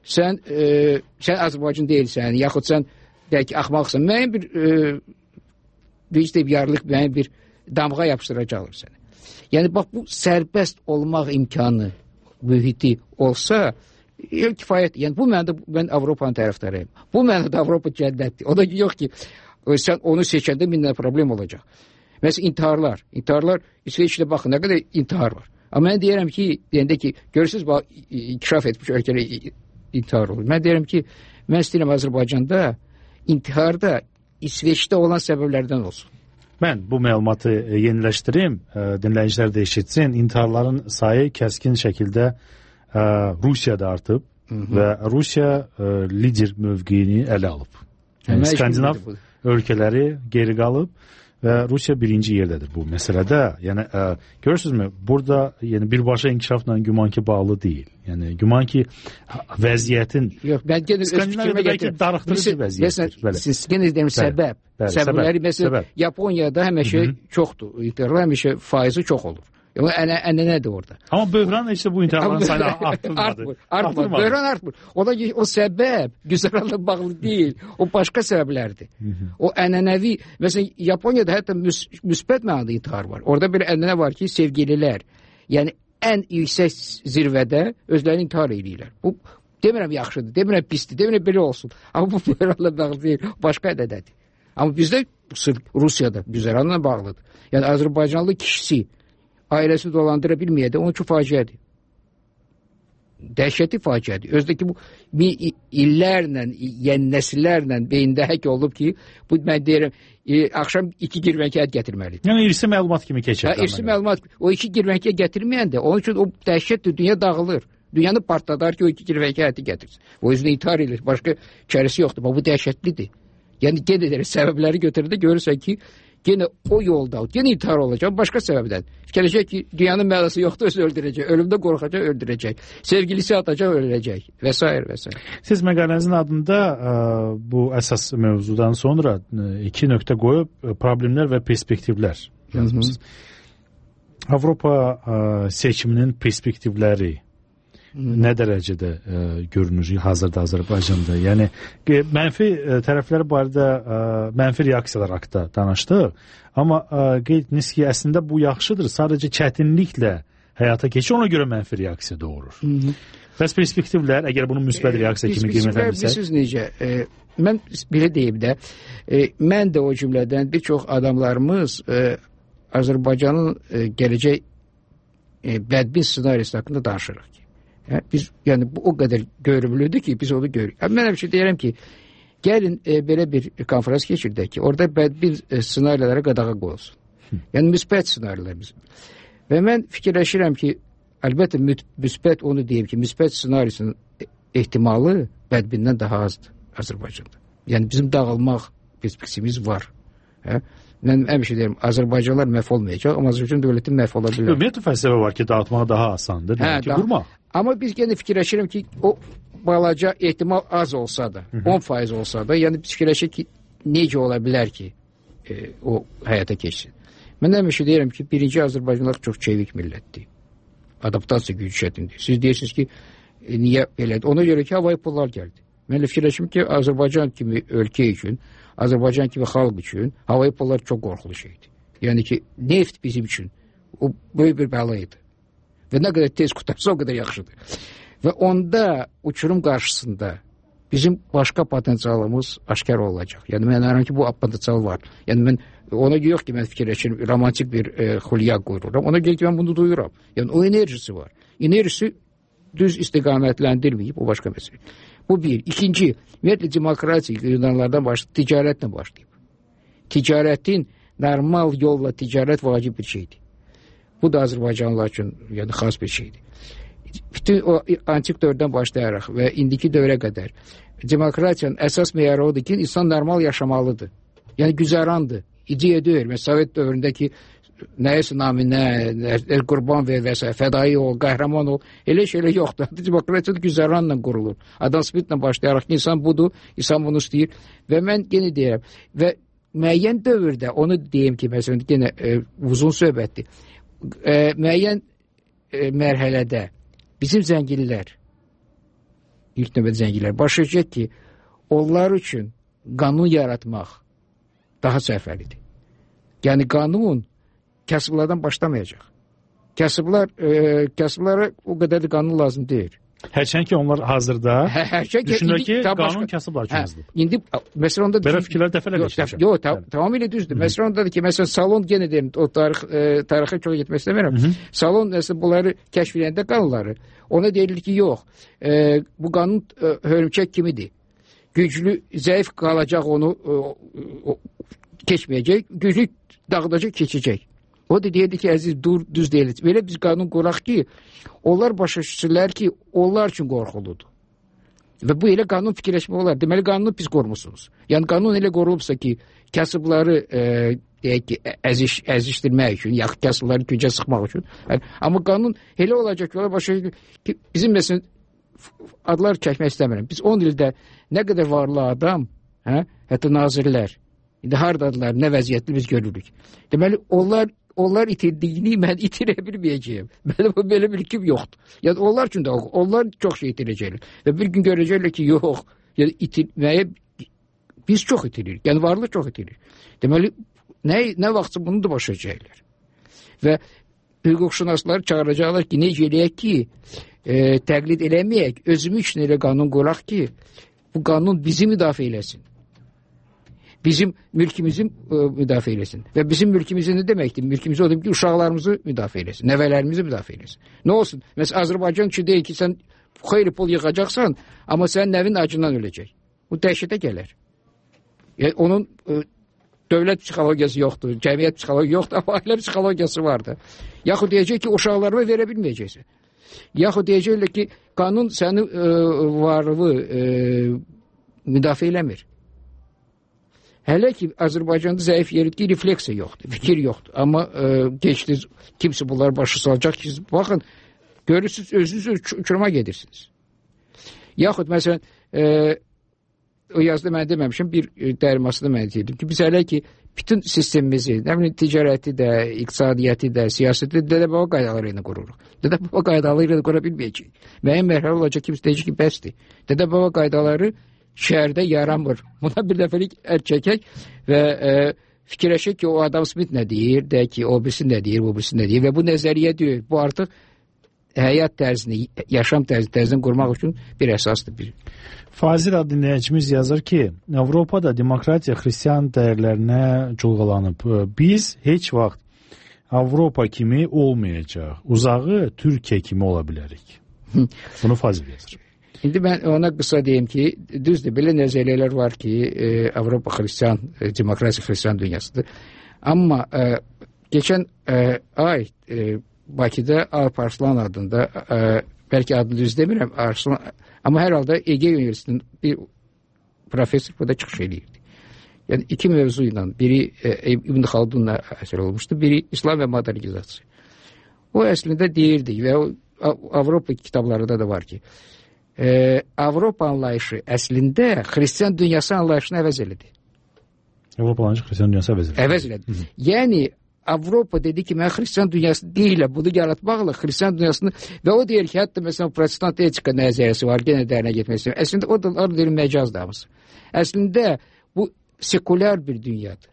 sən e, sən Azərbaycan deyilsən, yaxud sən deyək ki, axmaqsan. Mənim bir e, bir yarlıq, mənim bir damğa yapışdıracaqlar sənə. Yəni bax bu sərbəst olmaq imkanı mühiti olsa el kifayət. Yəni bu məndə mən Avropanın tərəfdarıyam. Bu məndə Avropa cənnətdir. O da yox ki, sən onu seçəndə minlə problem olacaq. Məsələn, intiharlar. İntiharlar, İsveçdə baxın, nə qədər intihar var. Amma mən deyirəm ki, deyəndə ki, görürsünüz, bax, inkişaf etmiş ölkədə intihar olur. Mən deyirəm ki, mən istəyirəm Azərbaycanda intiharda İsveçdə olan səbəblərdən olsun. Mən bu məlumatı yeniləşdirim, dinləyicilər də eşitsin. İntiharların sayı kəskin şəkildə Rusiyada artıb Hı -hı. və Rusiya lider mövqeyini ələ alıb. Yəni, Skandinav ölkələri geri qalıb və Rusiya birinci yerdədir bu məsələdə. Yəni ə, görürsünüzmü? Burada yəni birbaşa inkişafla güman ki bağlı deyil. Yəni güman ki vəziyyətin yox, mən yenə öz fikrimi gətirirəm. Darıxdırıcı vəziyyətdir. Siz yenə deyirəm səbəb. Bəli, səbəbləri məsələn səbəb. Yaponiyada həmişə çoxdur. İntiharlar həmişə faizi çox olur. Yəni ənənədir orada. Amma böhran isə bu intiharların sayını artdırmadı. Artmır, artmır. Böhran artmır. O da o səbəb güzəranla bağlı deyil. O başqa səbəblərdir. Hı -hı. O ənənəvi, məsələn Yaponiyada hətta müs müsbət mənada intihar var. Orada bir ənənə var ki, sevgililər, yəni ən yüksək zirvədə özlərini intihar edirlər. Bu demirəm yaxşıdır, demirəm pisdir, demirəm belə olsun. Amma bu böhranla bağlı deyil, başqa ədədədir. Amma bizdə sırf Rusiyada güzəranla bağlıdır. Yəni Azərbaycanlı kişisi ailəsini dolandıra bilməyədə onun üçün faciədir. Dəhşəti faciədir. Özdəki bu illərlə, yəni nəsillərlə beyində hək olub ki, bu mən deyirəm, e, axşam iki girvənkiyat gətirməlidir. Yəni irsi məlumat kimi keçir. Hə, irsi məlumat. O iki girvənkiyə gətirməyəndə onun üçün o dəhşətdir, dünya dağılır. Dünyanı partladar ki, o iki girvənkiyatı gətirsin. O özünü intihar edir. Başqa çarəsi yoxdur. Bu dəhşətlidir. Yəni qeyd edərək səbəbləri götürəndə görürsən ki, yenə o yolda, yenə intihar olacaq, başqa səbəbdən. Fikirləşək ki, dünyanın mənası yoxdur, özü öldürəcək, ölümdə qorxacaq, öldürəcək, sevgilisi atacaq, öləcək və s. və s. Siz məqalənizin adında ə, bu əsas mövzudan sonra iki nöqtə qoyub problemlər və perspektivlər yazmışsınız. Avropa ə, seçiminin perspektivləri nə dərəcədə ə, görünür hazırda Azərbaycanda? Yəni mənfi ə, tərəfləri barədə ə, mənfi reaksiyalar haqqında danışdıq. Amma ə, qeyd etdiniz ki, əslində bu yaxşıdır. Sadəcə çətinliklə həyata keçir, ona görə mənfi reaksiya doğurur. Hı -hı. Bəs perspektivlər, əgər bunun müsbət reaksiya kimi qiymətləndirsək? Bilirsiniz necə? E, mən belə deyim də, e, mən də o cümlədən bir çox adamlarımız e, Azərbaycanın e, gələcək e, bədbin ssenarisi haqqında danışırıq. Hə, biz, yəni bu o qədər görümlüdür ki, biz onu görürük. Mən həmişə deyirəm ki, gəlin e, belə bir konferans keçirdək ki, orada bədbin e, ssenarilərə qadağa qoyulsun. Hı. Yəni müsbət ssenarilərimiz. Və mən fikirləşirəm ki, əlbəttə müsbət onu deyim ki, müsbət ssenarisinin ehtimalı bədbindən daha azdır Azərbaycanda. Yəni bizim dağılmaq perspektivimiz var. Hə? Mən həmişə deyirəm, Azərbaycanlar məhv olmayacaq, amma Azərbaycan dövləti məhv ola bilər. Ümumiyyətlə fəlsəfə var ki, dağıtmaq daha asandır, hə, ki, qurmaq. Amma biz yenə fikirləşirəm ki, o balaca ehtimal az olsa da, Hı -hı. on faiz olsa da, yəni biz fikirləşək ki, necə ola bilər ki, e, o həyata keçsin. Mən həmişə deyirəm ki, birinci Azərbaycanlar çox çevik millətdir. Adaptasiya gücü çətindir. Siz deyirsiniz ki, e, niyə belədir? Ona görə ki, havayı pullar gəldi. Mən fikirləşim ki, Azərbaycan kimi ölkə üçün, Azərbaycan kimi xalq üçün havayı pullar çox qorxulu şeydir. Yəni ki, neft bizim üçün o böyük bir bəla idi. Və nə qədər tez qutarsa, o qədər yaxşıdır. Və onda uçurum qarşısında bizim başqa potensialımız aşkar olacaq. Yəni mən anlarım ki, bu potensial var. Yəni mən ona yox ki, mən fikirləşirəm, romantik bir e, xülya qururam. Ona görə ki, mən bunu duyuram. Yəni o enerjisi var. Enerjisi düz istiqamətləndirməyib, o başqa məsələ. Bu bir. İkinci, ümumiyyətlə demokratik yunanlardan başlayıb, ticarətlə başlayıb. Ticarətin normal yolla ticarət vacib bir şeydir. Bu da Azərbaycanlılar üçün yəni xas bir şeydir. Bütün o antik dövrdən başlayaraq və indiki dövrə qədər demokratiyanın əsas meyarı odur ki, insan normal yaşamalıdır. Yəni güzərandır. İdeya deyil. Məsələn, Sovet dövründəki nəyəsə naminə, qurban ver və s. fədai ol, qəhrəman ol. Elə şeylə yoxdur. Demokratiyada güzəranla qurulur. Adam Smithlə başlayaraq ki, insan budur, insan bunu istəyir. Və mən yenə deyirəm, və müəyyən dövrdə, onu deyim ki, məsələn, yenə e, uzun söhbətdir. E, müəyyən e, mərhələdə bizim zəngillər ilk növbədə zəngilər başa düşəcək ki, onlar üçün qanun yaratmaq daha sərfəlidir. Yəni qanun kasıblardan başlamayacaq. Kasıblar, e, kasıblara o qədər də qanun lazım deyil. Hərçən ki, onlar hazırda hə, hərçən ki, düşünür ki, qanun başqa... kasıblar üçün yazılıb. Hə, indi, məsələn, onda... Belə fikirlər dəfələ geçmişəm. Yox, ta tamamilə düzdür. Məsələn, ondadır ki, məsələn, Salon, yenə deyim, o tarix, e, tarixə çox getmək istəmirəm. Hı -hı. Salon, məsələn, bunları kəşf edəndə qanunları, ona deyilir ki, yox, e, bu qanun e, hörümçək kimidir. Güclü, zəif qalacaq, onu e, o, keçməyəcək, güclü dağıdacaq, keçəcək. O da deyirdi ki, əziz, dur, düz deyil. Belə biz qanun quraq ki, onlar başa düşürlər ki, onlar üçün qorxuludur. Və bu elə qanun fikirləşmə olar. Deməli, qanunu pis qormusunuz. Yəni, qanun elə qorulubsa ki, kasıbları e, deyək ki, əziş, əzişdirmək üçün, yaxud kasıbları gücə sıxmaq üçün. Yəni, amma qanun elə olacaq ki, başa ki, bizim məsələn, adlar çəkmək istəmirəm. Biz on ildə nə qədər varlı adam, hə, hətta nazirlər, indi haradadılar, nə vəziyyətli biz görürük. Deməli, onlar onlar itirdiyini mən itirə bilməyəcəyim. Mənim belə bir kim yoxdur. Yəni, onlar üçün də onlar çox şey itirəcəklər. Və bir gün görəcəklər ki, yox, yəni itirməyə biz çox itiririk. Yəni, varlıq çox itirir. Deməli, nə, nə vaxtsa bunu da başa düşəcəklər. Və hüquqşünasları çağıracaqlar ki, necə eləyək ki, e, təqlid eləməyək, özümü üçün elə qanun quraq ki, bu qanun bizi müdafiə eləsin. Bizim mülkümüzü e, müdafiə eləsin. Və bizim mülkümüzü nə deməkdir? Mülkümüzü odur ki, uşaqlarımızı müdafiə eləsin, nəvələrimizi müdafiə eləsin. Nə olsun? Məsələn, Azərbaycan ki, deyir ki, sən xeyli pul yığacaqsan, amma sənin nəvin acından öləcək. Bu dəhşətə gələr. Yəni, onun e, dövlət psixologiyası yoxdur, cəmiyyət psixologiyası yoxdur, amma ailə psixologiyası vardır. Yaxud deyəcək ki, uşaqlarıma verə bilməyəcəksən. Yaxud deyəcəklər ki, qanun səni e, varlığı e, müdafiə eləmir. Hələ ki, Azərbaycanda zəif yeridir, refleksiya yoxdur, fikir yoxdur. Amma e, geçdi, kimsə bunları başı salacaq ki, baxın, görürsünüz, özünüz uçuruma gedirsiniz. Yaxud, məsələn, e, o yazda mən deməmişim, bir e, dərmasında mən deyirdim ki, biz hələ ki, bütün sistemimizi, nə bilim, ticarəti də, iqtisadiyyəti də, siyasəti də dədə-baba qaydaları ilə qururuq. Dədə-baba qaydaları ilə qura bilməyəcək. Müəyyən mərhələ olacaq ki, biz deyəcək ki, bəsdir. Dədə-baba qaydaları şəhərdə yaranmır. Buna bir dəfəlik əl çəkək və e, fikirləşək ki, o Adam Smith nə deyir, deyək ki, o birisi nə deyir, o birisi nə deyir və bu nəzəriyyə deyil. Bu artıq həyat tərzini, yaşam tərzini, tərzini qurmaq üçün bir əsasdır. Bir. Fazil adlı dinləyicimiz yazır ki, Avropada demokratiya xristian dəyərlərinə culğalanıb. Biz heç vaxt Avropa kimi olmayacaq. Uzağı Türkiyə kimi ola bilərik. Bunu Fazil yazır. İndi mən ona qısa deyim ki, düzdür, belə nəzəriyyələr var ki, e, Avropa xristian, e, demokratiya xristian dünyasıdır. Amma e, geçən e, ay e, Bakıda Alp Arslan adında, e, bəlkə adını düz demirəm, Arslan, amma hər halda Ege Üniversitəsinin bir professor burada çıxış edirdi. Yəni iki mövzu ilə, biri e, İbn Xaldunla əsər olmuşdu, biri İslam və modernizasiya. O əslində deyirdi və o, Avropa kitablarında da var ki, e, Avropa anlayışı əslində xristian dünyası anlayışını əvəz elədi. Avropa anlayışı xristian dünyası əvəz elədi. Əvəz elədi. Yəni Avropa dedi ki, mən xristian dünyası deyiləm, bunu yaratmaqla xristian dünyasını və o deyir ki, hətta məsələn protestant etika nəzəriyyəsi var, yenə dərinə getmək istəyir. Əslində o da o deyir məcaz damısı. Əslində bu sekulyar bir dünyadır.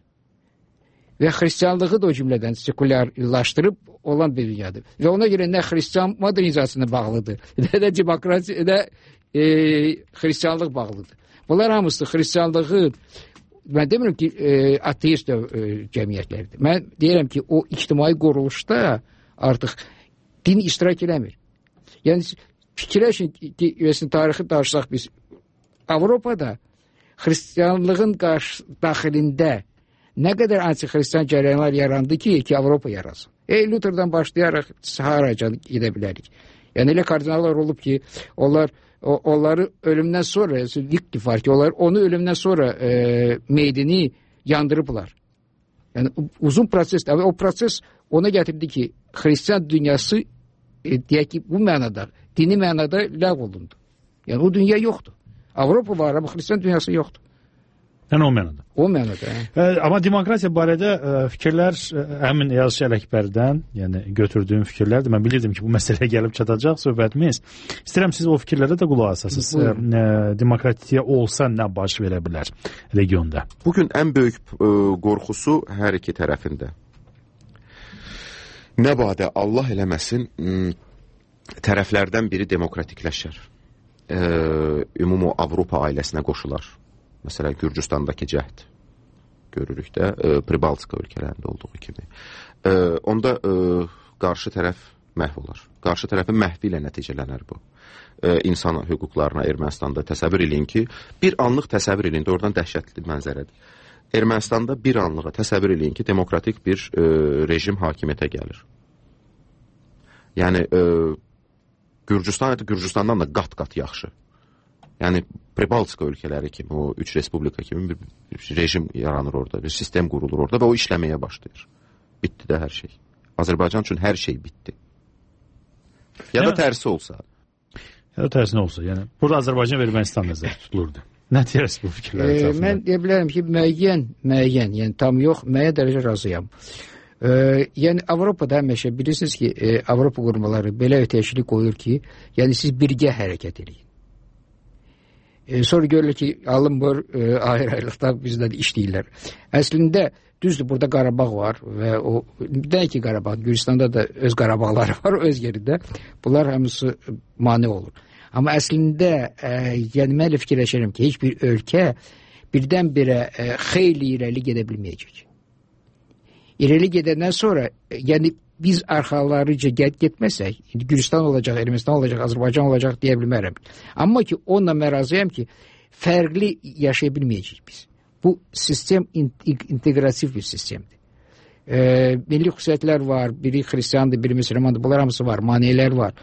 Və xristianlığı da o cümlədən sekulyarlaşdırıb olan bir dünyadır. Və ona görə nə xristian modernizasiyasına bağlıdır, nə də demokratiya, nə e, xristianlıq bağlıdır. Bunlar hamısı xristianlığı, mən demirəm ki, e, ateist e, cəmiyyətlərdir. Mən deyirəm ki, o ictimai quruluşda artıq din iştirak eləmir. Yəni, fikirləşin ki, tarixi danışsaq biz, Avropada xristianlığın qarşı daxilində nə qədər anti-xristian cərəyanlar yarandı ki, ki Avropa yarasın. E, Luther'dan başlayaraq Saharacan gedə bilərik. Yəni, elə kardinallar olub ki, onlar O, onları ölümdən sonra, Wycliffe var ki, onlar onu ölümdən sonra e, meydini yandırıblar. Yəni uzun prosesdir. O proses ona gətirdi ki, xristian dünyası e, deyək ki, bu mənada, dini mənada ləğv olundu. Yəni o dünya yoxdur. Avropa var, amma xristian dünyası yoxdur. Yəni o mənada. O mənada. Ə, amma demokratiya barədə ə, fikirlər ə, həmin Yazıcı Ələkbərdən, yəni götürdüyüm fikirlərdir. Mən bilirdim ki, bu məsələyə gəlib çatacaq söhbətimiz. İstəyirəm siz o fikirlərə də qulaq asasınız. Ə, ə, demokratiya olsa nə baş verə bilər regionda? Bugün ən böyük ə, qorxusu hər iki tərəfində. Nə badə Allah eləməsin, ə, tərəflərdən biri demokratikləşər. Ə, ümumi Avropa ailəsinə qoşular. Məsələn, Gürcüstandakı cəhd görürük də, e, Pribaltika ölkələrində olduğu kimi. E, onda e, qarşı tərəf məhv olar. Qarşı tərəfin məhvi ilə nəticələnər bu. E, insan hüquqlarına Ermənistanda təsəvvür eləyin ki, bir anlıq təsəvvür eləyin, oradan dəhşətli mənzərədir. Ermənistanda bir anlığa təsəvvür eləyin ki, demokratik bir e, rejim hakimiyyətə gəlir. Yəni, e, Gürcüstan, Gürcüstandan da qat-qat yaxşı. Yəni, Pribaltika ölkələri kimi, o üç respublika kimi bir, bir rejim yaranır orada, bir sistem qurulur orada və o işləməyə başlayır. Bitdi də hər şey. Azərbaycan üçün hər şey bitdi. Ya da tərsi olsa. Ya da tərsi olsa. Yəni, burada Azərbaycan və Ermənistan nəzərdə tutulurdu. Nə deyərsiniz bu fikirlərə ətrafında? E, mən deyə bilərəm ki, müəyyən, müəyyən, yəni tam yox, müəyyən dərəcə razıyam. E, yəni, Avropada həmişə bilirsiniz ki, e, Avropa qurmaları belə ötəşilik qoyur ki, yəni siz birgə hərəkət edin. E, sonra görülür ki, alınmır, e, ayrı-ayrılıqda bizdə də işləyirlər. Əslində, düzdür, burada Qarabağ var və o, bir də ki, Qarabağ, Gürcüstanda da öz Qarabağları var, öz yerində. Bunlar hamısı mane olur. Amma əslində, e, yəni mən elə fikirləşirəm ki, heç bir ölkə birdən-birə e, xeyli irəli gedə bilməyəcək. İrəli gedəndən sonra, e, yəni biz arxalarıca get getməsək, Gürcüstan olacaq, Ermənistan olacaq, Azərbaycan olacaq deyə bilmərəm. Amma ki, onunla mən razıyam ki, fərqli yaşaya bilməyəcəyik biz. Bu sistem integrativ bir sistemdir. E, milli xüsusiyyətlər var, biri xristiyandır, biri müsəlmandır, bunlar hamısı var, maneələr var.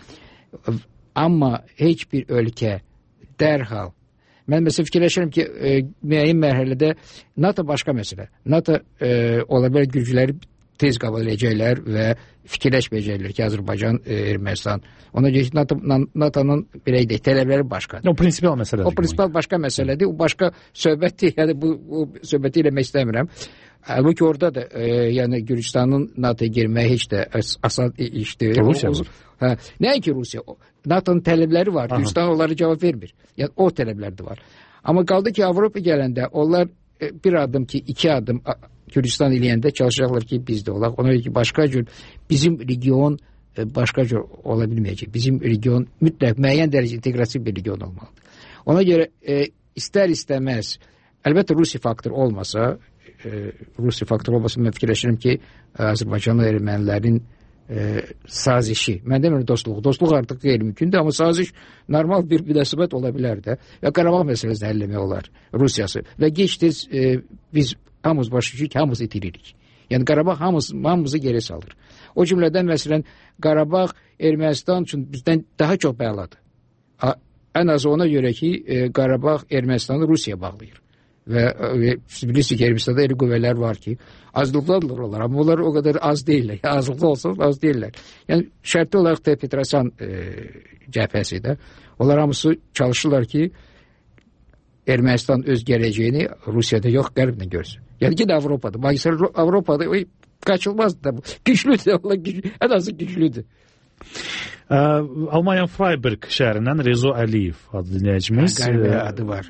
Amma heç bir ölkə dərhal, mən məsələn fikirləşirəm ki, e, müəyyən mərhələdə NATO başqa məsələ. NATO e, ola bilər gürcüləri tez qəbul edəcəklər və fikirləşməyəcəklər ki, Azərbaycan, e, Ermənistan. Ona görə ki, NATO'nun belə deyək, tələbləri başqadır. O prinsipal məsələdir. O prinsipal başqa məsələdir. O başqa söhbətdir. Yəni bu, bu söhbəti eləmək istəmirəm. Halbuki orada da e, yəni Gürcüstanın NATO'ya girməyi heç də asad işdir. Rusiya var. Hə, nəinki Rusiya? NATO'nun tələbləri var. Aha. Gürcüstan onlara cavab vermir. Yəni o tələblər də var. Amma qaldı ki, Avropa gələndə onlar e, bir adım ki, iki adım Gürcüstan eləyəndə çalışacaqlar ki, biz də olaq. Ona görə ki, başqa cür bizim region e, başqa cür ola bilməyəcək. Bizim region mütləq müəyyən dərəcə inteqrativ bir region olmalıdır. Ona görə e, istər-istəməz, əlbəttə Rusiya faktor olmasa, e, Rusiya faktor olmasa mən fikirləşirəm ki, Azərbaycanlı ermənilərin e, sazişi, mən demirəm dostluq, dostluq artıq qeyri-mümkündür, amma saziş normal bir münasibət ola bilər də və Qarabağ məsələsini həll etmək olar Rusiyası və gec-tez e, biz hamımız başa düşürük ki, hamımız itiririk. Yəni Qarabağ hamımız, hamımızı geri salır. O cümlədən məsələn Qarabağ Ermənistan üçün bizdən daha çox bəladır. Ən az ona görə ki, e, Qarabağ Ermənistanı Rusiya bağlayır. Və e, siz bilirsiniz ki, Ermənistanda elə qüvvələr var ki, azlıqlardır onlar, amma onlar o qədər az deyirlər. Ya, azlıqlı olsa az deyirlər. Yəni şərtli olaraq da Petrasan e, cəbhəsi də, onlar hamısı çalışırlar ki, Ermənistan öz gələcəyini Rusiyada yox, qərblə görsün. Yəni ki, Avropada. Magistrə Avropada oy, qaçılmazdır da bu. Güclüdür, Allah güclü, ən azı güclüdür. Ə, Almanya Freiburg şəhərindən Rezo Əliyev adlı dinləyicimiz. Qəribə adı var.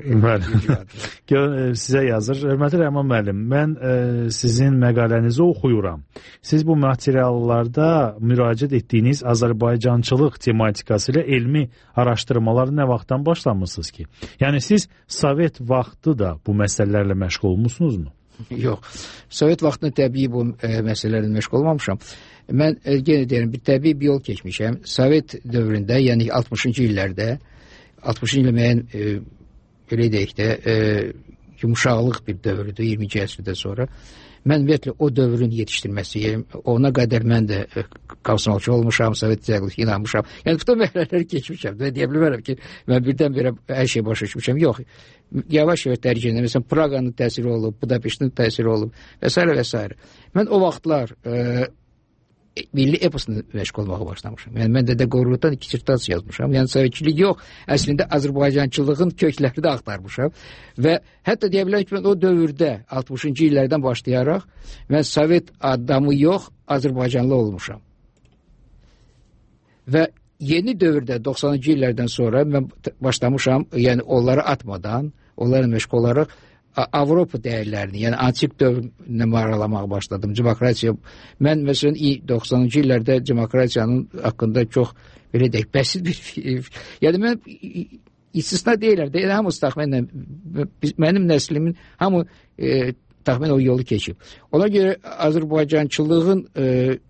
Bəli. Sizə yazır. Hörmətli Rəhman müəllim, mən ə, sizin məqalənizi oxuyuram. Siz bu materiallarda müraciət etdiyiniz Azərbaycançılıq tematikası ilə elmi araşdırmaları nə vaxtdan başlamısınız ki? Yəni siz Sovet vaxtı da bu məsələlərlə məşğul olmusunuzmu? Yox. Sovet vaxtında təbii bu e, məsələlərlə məşğul olmamışam. Mən e, yenə deyirəm, bir təbii bir yol keçmişəm. Sovet dövründə, yəni altmışıncı illərdə, altmışıncı ildə müəyyən e, belə deyək də, e, yumuşaqlıq bir dövrdür, iyirminci əsrdə sonra. Mən ümumiyyətlə o dövrün yetişdirməsiyəm. Ona qədər mən də e, komsomolçu olmuşam, Sovet diaqlıq inanmışam. Yəni bütün məhəllələri keçmişəm. Və deyə bilmərəm ki, mən birdən-birə hər şey başa düşmüşəm. Yox. Yavaş-yavaş dərəcəndə, məsələn, Praqanın təsiri olub, Budapeştin təsiri olub və s. və s. Mən o vaxtlar e, milli eposla məşğul olmağa başlamışam. Yəni mən Dədə Qorquddan iki çirtaz yazmışam. Yəni sovetçilik yox, əslində Azərbaycançılığın köklərini də axtarmışam və hətta deyə bilərəm ki, mən o dövrdə altmışıncı illərdən başlayaraq mən Sovet adamı yox, Azərbaycanlı olmuşam. Və yeni dövrdə doxsanıncı illərdən sonra mən başlamışam, yəni onları atmadan, onlarla məşğul olaraq Avropa dəyərlərini, yəni antik dövrünə maraqlamağa başladım. Demokratiya, mən məsələn doxsanıncı illərdə demokratiyanın haqqında çox belə deyək, bəsit bir, yəni mən istisna deyirlər, yəni hamısı təxminən, mənim nəslimin hamı e, təxminən o yolu keçib. Ona görə Azərbaycançılığın e,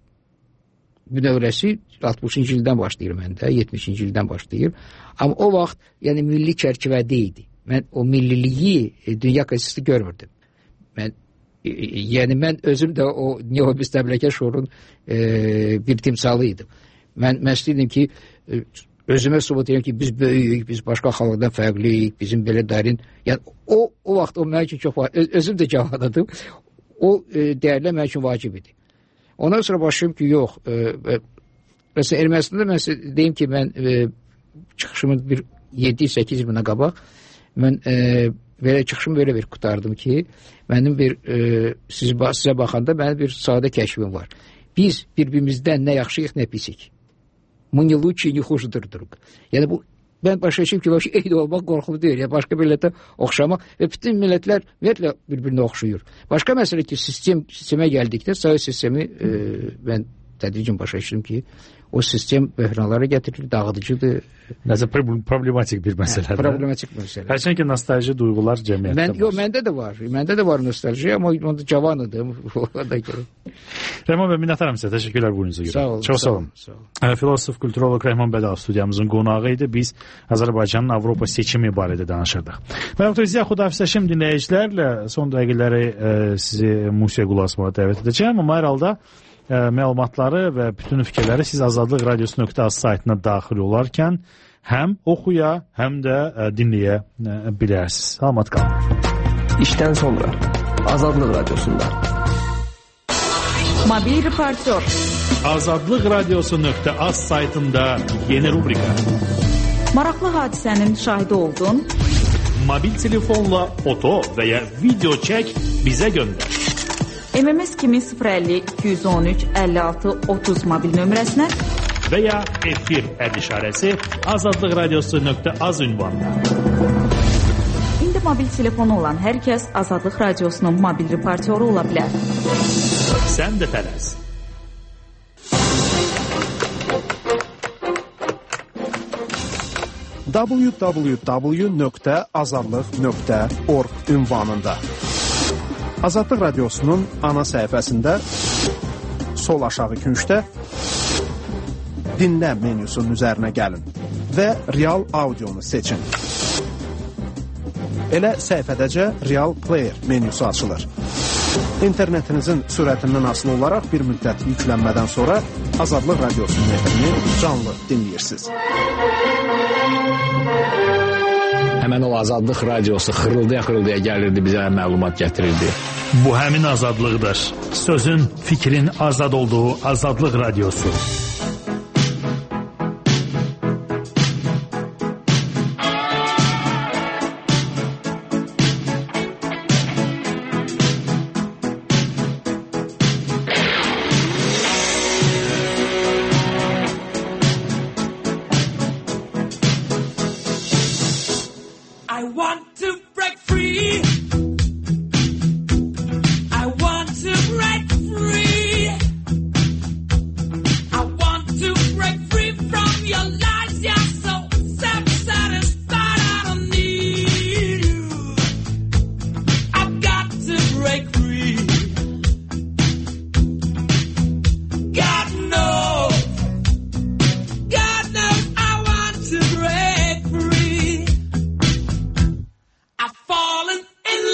bünövrəsi altmışıncı ildən başlayır məndə, yetmişinci ildən başlayır. Amma o vaxt, yəni milli çərçivədə idi. Mən o milliliyi e, dünya qaysısı görmürdüm. Mən, e, yəni mən özüm də o neobüstəmləkə şuurun e, bir timsalı idim. Mən, mən istəyirdim ki, e, özümə sübut edim ki, biz böyüyük, biz başqa xalqdan fərqliyik, bizim belə dərin. Yəni o, o vaxt o mənim üçün çox var. Öz, özüm də cavadadım. O e, dəyərlər mənim üçün vacib idi. Ondan sonra başlayım ki, yox. E, e, məsələn, Ermənistanda mən deyim ki, mən e, çıxışımın bir yeddi səkkiz minə qabaq mən e, belə çıxışımı belə bir qutardım ki, mənim bir e, siz, sizə baxanda mənim bir sadə kəşfim var. Biz bir-birimizdən nə yaxşıyıq, nə pisik. Мы не лучше, не хуже друг друга. Yəni bu, mən başa düşüm ki, eyni olmaq qorxulu deyil. Yəni başqa millətə oxşamaq və bütün millətlər ümumiyyətlə bir-birinə oxşuyur. Başqa məsələ ki, sistem, sistemə gəldikdə, sovet sistemi e, mən tədricən başa düşdüm ki, o sistem böhranlara gətirir, dağıdıcıdır. Nəsə problematik bir məsələdir. Problematik məsələ. Hərçən ki, nostalji duyğular cəmiyyətdə mən, var. Yox, məndə də var. Məndə də var nostalji, amma onda cavanıdım. Rəhman bəy, minnətdaram sizə. Təşəkkürlər buyunuza görə. Sağ olun. Çox sağ olun. Sağ olun. Filosof, kulturolog Rəhman Bədalov studiyamızın qonağı idi. Biz Azərbaycanın Avropa seçimi barədə danışırdıq. Mən Oktay Xudafisəşim dinləyicilərlə son dəqiqələri e, sizi musiqiyə qulaq asmağa dəvət edəcəm. Amma hər halda e, məlumatları və bütün fikirləri siz azadlıq radiosu nöqtə az saytına daxil olarkən həm oxuya, həm də ə, dinləyə ə, bilərsiniz. Salamat qalın. İşdən sonra Azadlıq radiosunda. Mobil reportyor. Azadlıq radiosu nöqtə az saytında yeni rubrika. Maraqlı hadisənin şahidi oldun. Mobil telefonla foto və ya video çək, bizə göndər. M M S kimi sıfır əlli iki yüz on üç əlli altı otuz mobil nömrəsinə və ya efir əd işarəsi azadlıq radiosu nöqtə az ünvanına. İndi mobil telefonu olan hər kəs Azadlıq radiosunun mobil reportyoru ola bilər. Sən də tələs. w w w nöqtə azadlıq nöqtə org ünvanında. Azadlıq radiosunun ana səhifəsində sol aşağı küncdə dinlə menyusunun üzərinə gəlin və real audionu seçin. Elə səhifədəcə Real Player menyusu açılır. İnternetinizin sürətindən asılı olaraq bir müddət yüklənmədən sonra Azadlıq radiosunun efrini canlı dinləyirsiniz. Həmən o Azadlıq radiosu xırıldaya-xırıldaya gəlirdi, bizə məlumat gətirirdi. Bu həmin azadlıqdır. Sözün, fikrin azad olduğu Azadlıq radiosu. Fallen in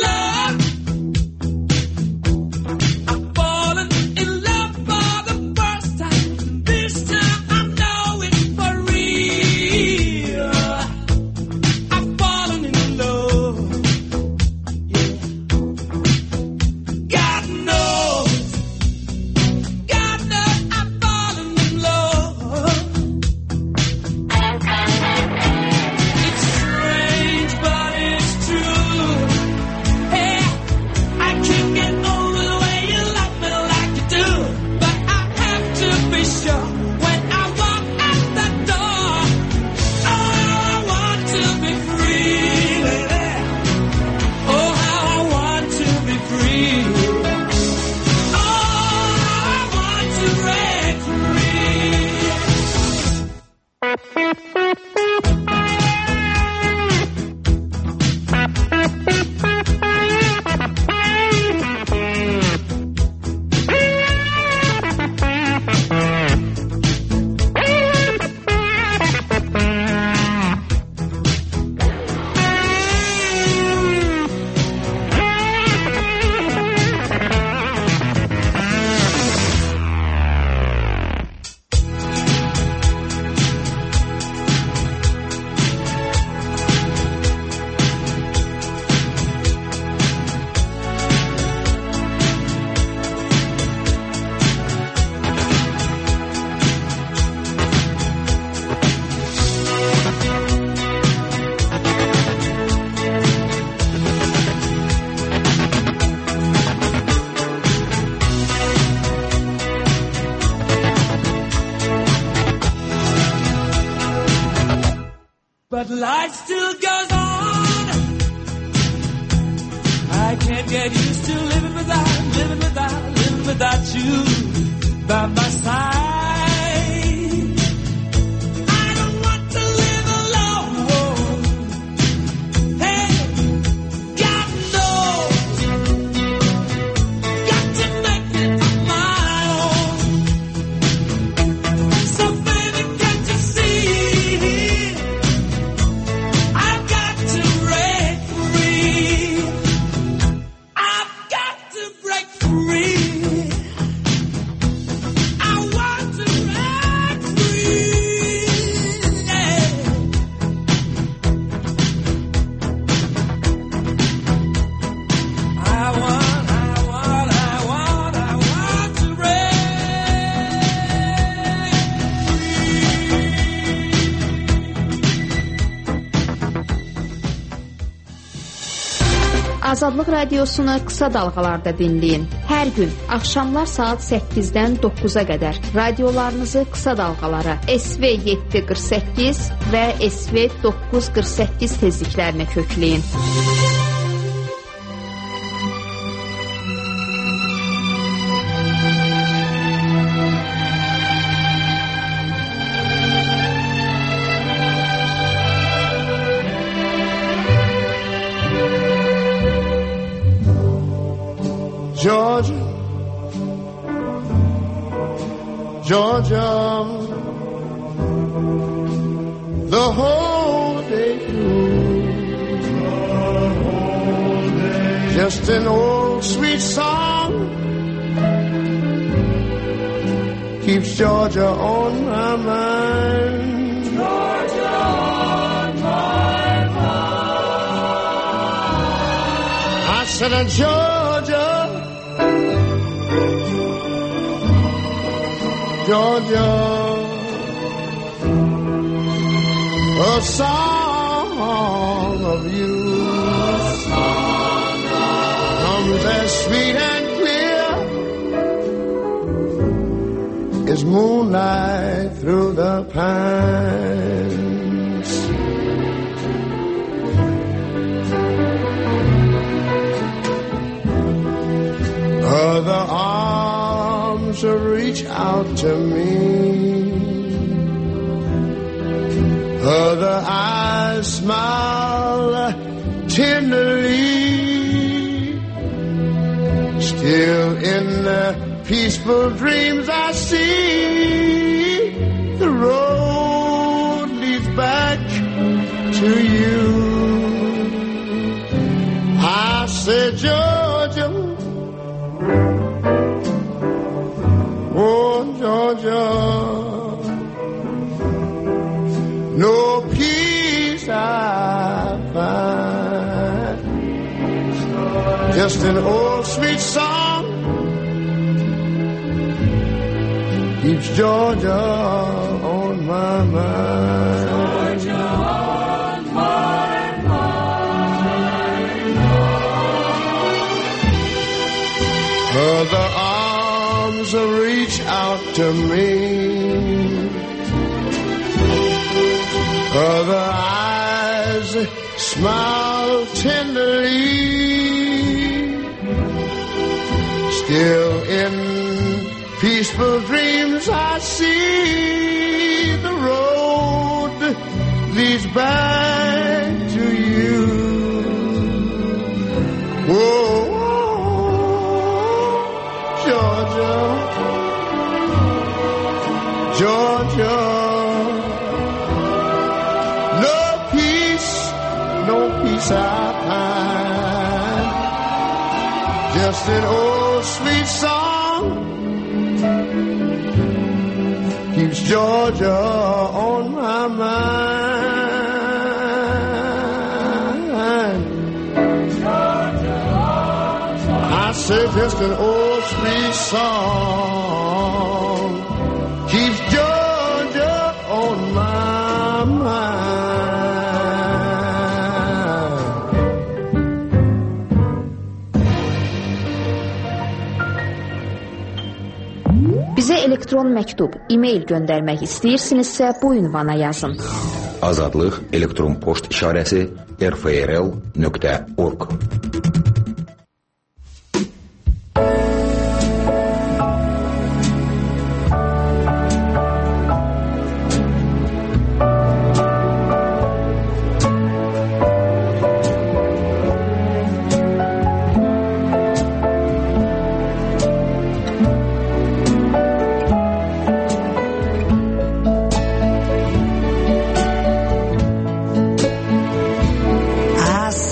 get used to living without, living without, living without you by my side. I don't want to live alone. Hey, God knows, got to make it on my own. So baby, can't you see? I've got to break free. I've got to break free. I want to break free. Yeah. I want, I want, I want, I want to break Azadlıq Radiosunu qısa dalğalarda dinləyin. Hər gün axşamlar saat səkkizdən dokkuza qədər radiolarınızı qısa dalğalara S V yeddi qırx səkkiz və S V doqquz qırx səkkiz tezliklərinə kökləyin. Georgia, Georgia, the whole day through, just an old sweet song keeps Georgia on my mind. Georgia on my mind. I said, uh, Georgia, Georgia, a song of you comes as sweet and clear as moonlight through the pines. Other arms reach out to me, other eyes smile tenderly. Still in the peaceful dreams I see, the road leads back to you. I said, Georgia, oh, Georgia, no peace I find, just an old sweet song keeps Georgia on my mind. Georgia on my mind. Other arms reach out to me, other eyes smile tenderly. Still in peaceful dreams I see, the road leads back to you. Whoa, Georgia, Georgia, no peace, no peace I find, just an old sweet song keeps Georgia on my mind. Georgia, I say just an old sweet song keeps Georgia on my mind. Bizə elektron məktub, e-mail göndərmək istəyirsinizsə bu ünvana yazın. Azadlıq elektron poçt işarəsi r f r l nöqtə org.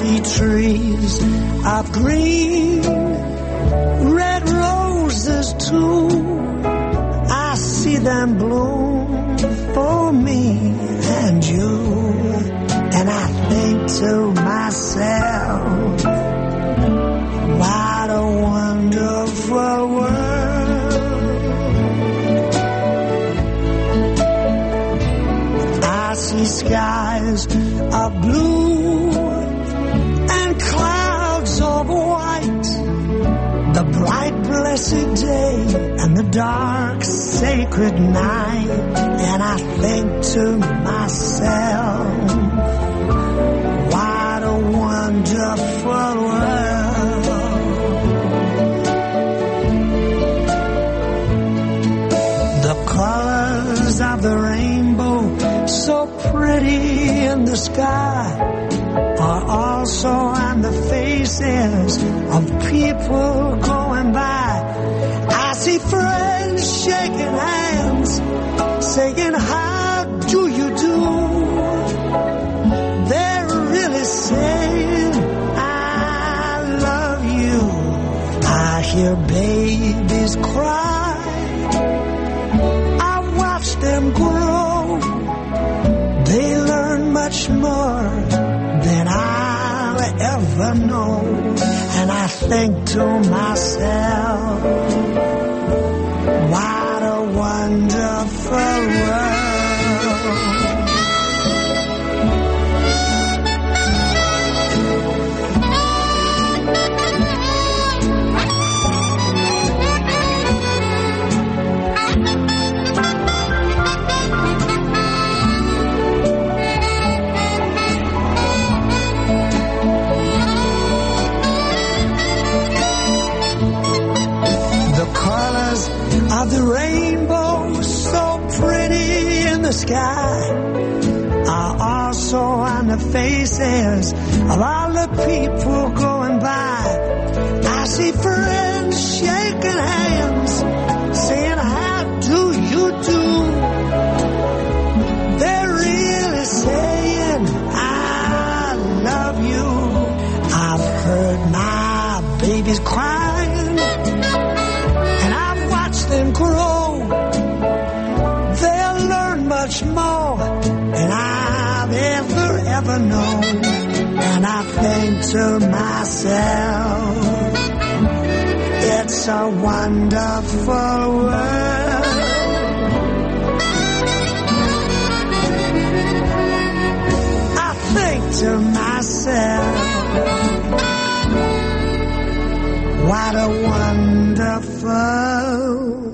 see trees of green, red roses too. I see them bloom for me and you. And I think to myself, what a wonderful world. I see skies of blue and clouds of white, the bright blessed day and the dark sacred night. And I think to myself, what a wonderful world. The colors of the rainbow, so pretty in the sky, are also on the faces of people going by. I see friends shaking hands, saying, how do you do? They're really saying, I love you. I hear babies cry, I watch them grow. They learn much more than I'll ever know. And I think to myself, what a wonderful world. Of the rainbow, so pretty in the sky, are also on the faces of all the people going by. I see friends shaking hands, saying, how do you do? They're really saying, I love you. I've heard my babies crying, them grow. They'll learn much more than I've ever, ever known. And I think to myself, it's a wonderful world. I think to myself, what a wonderful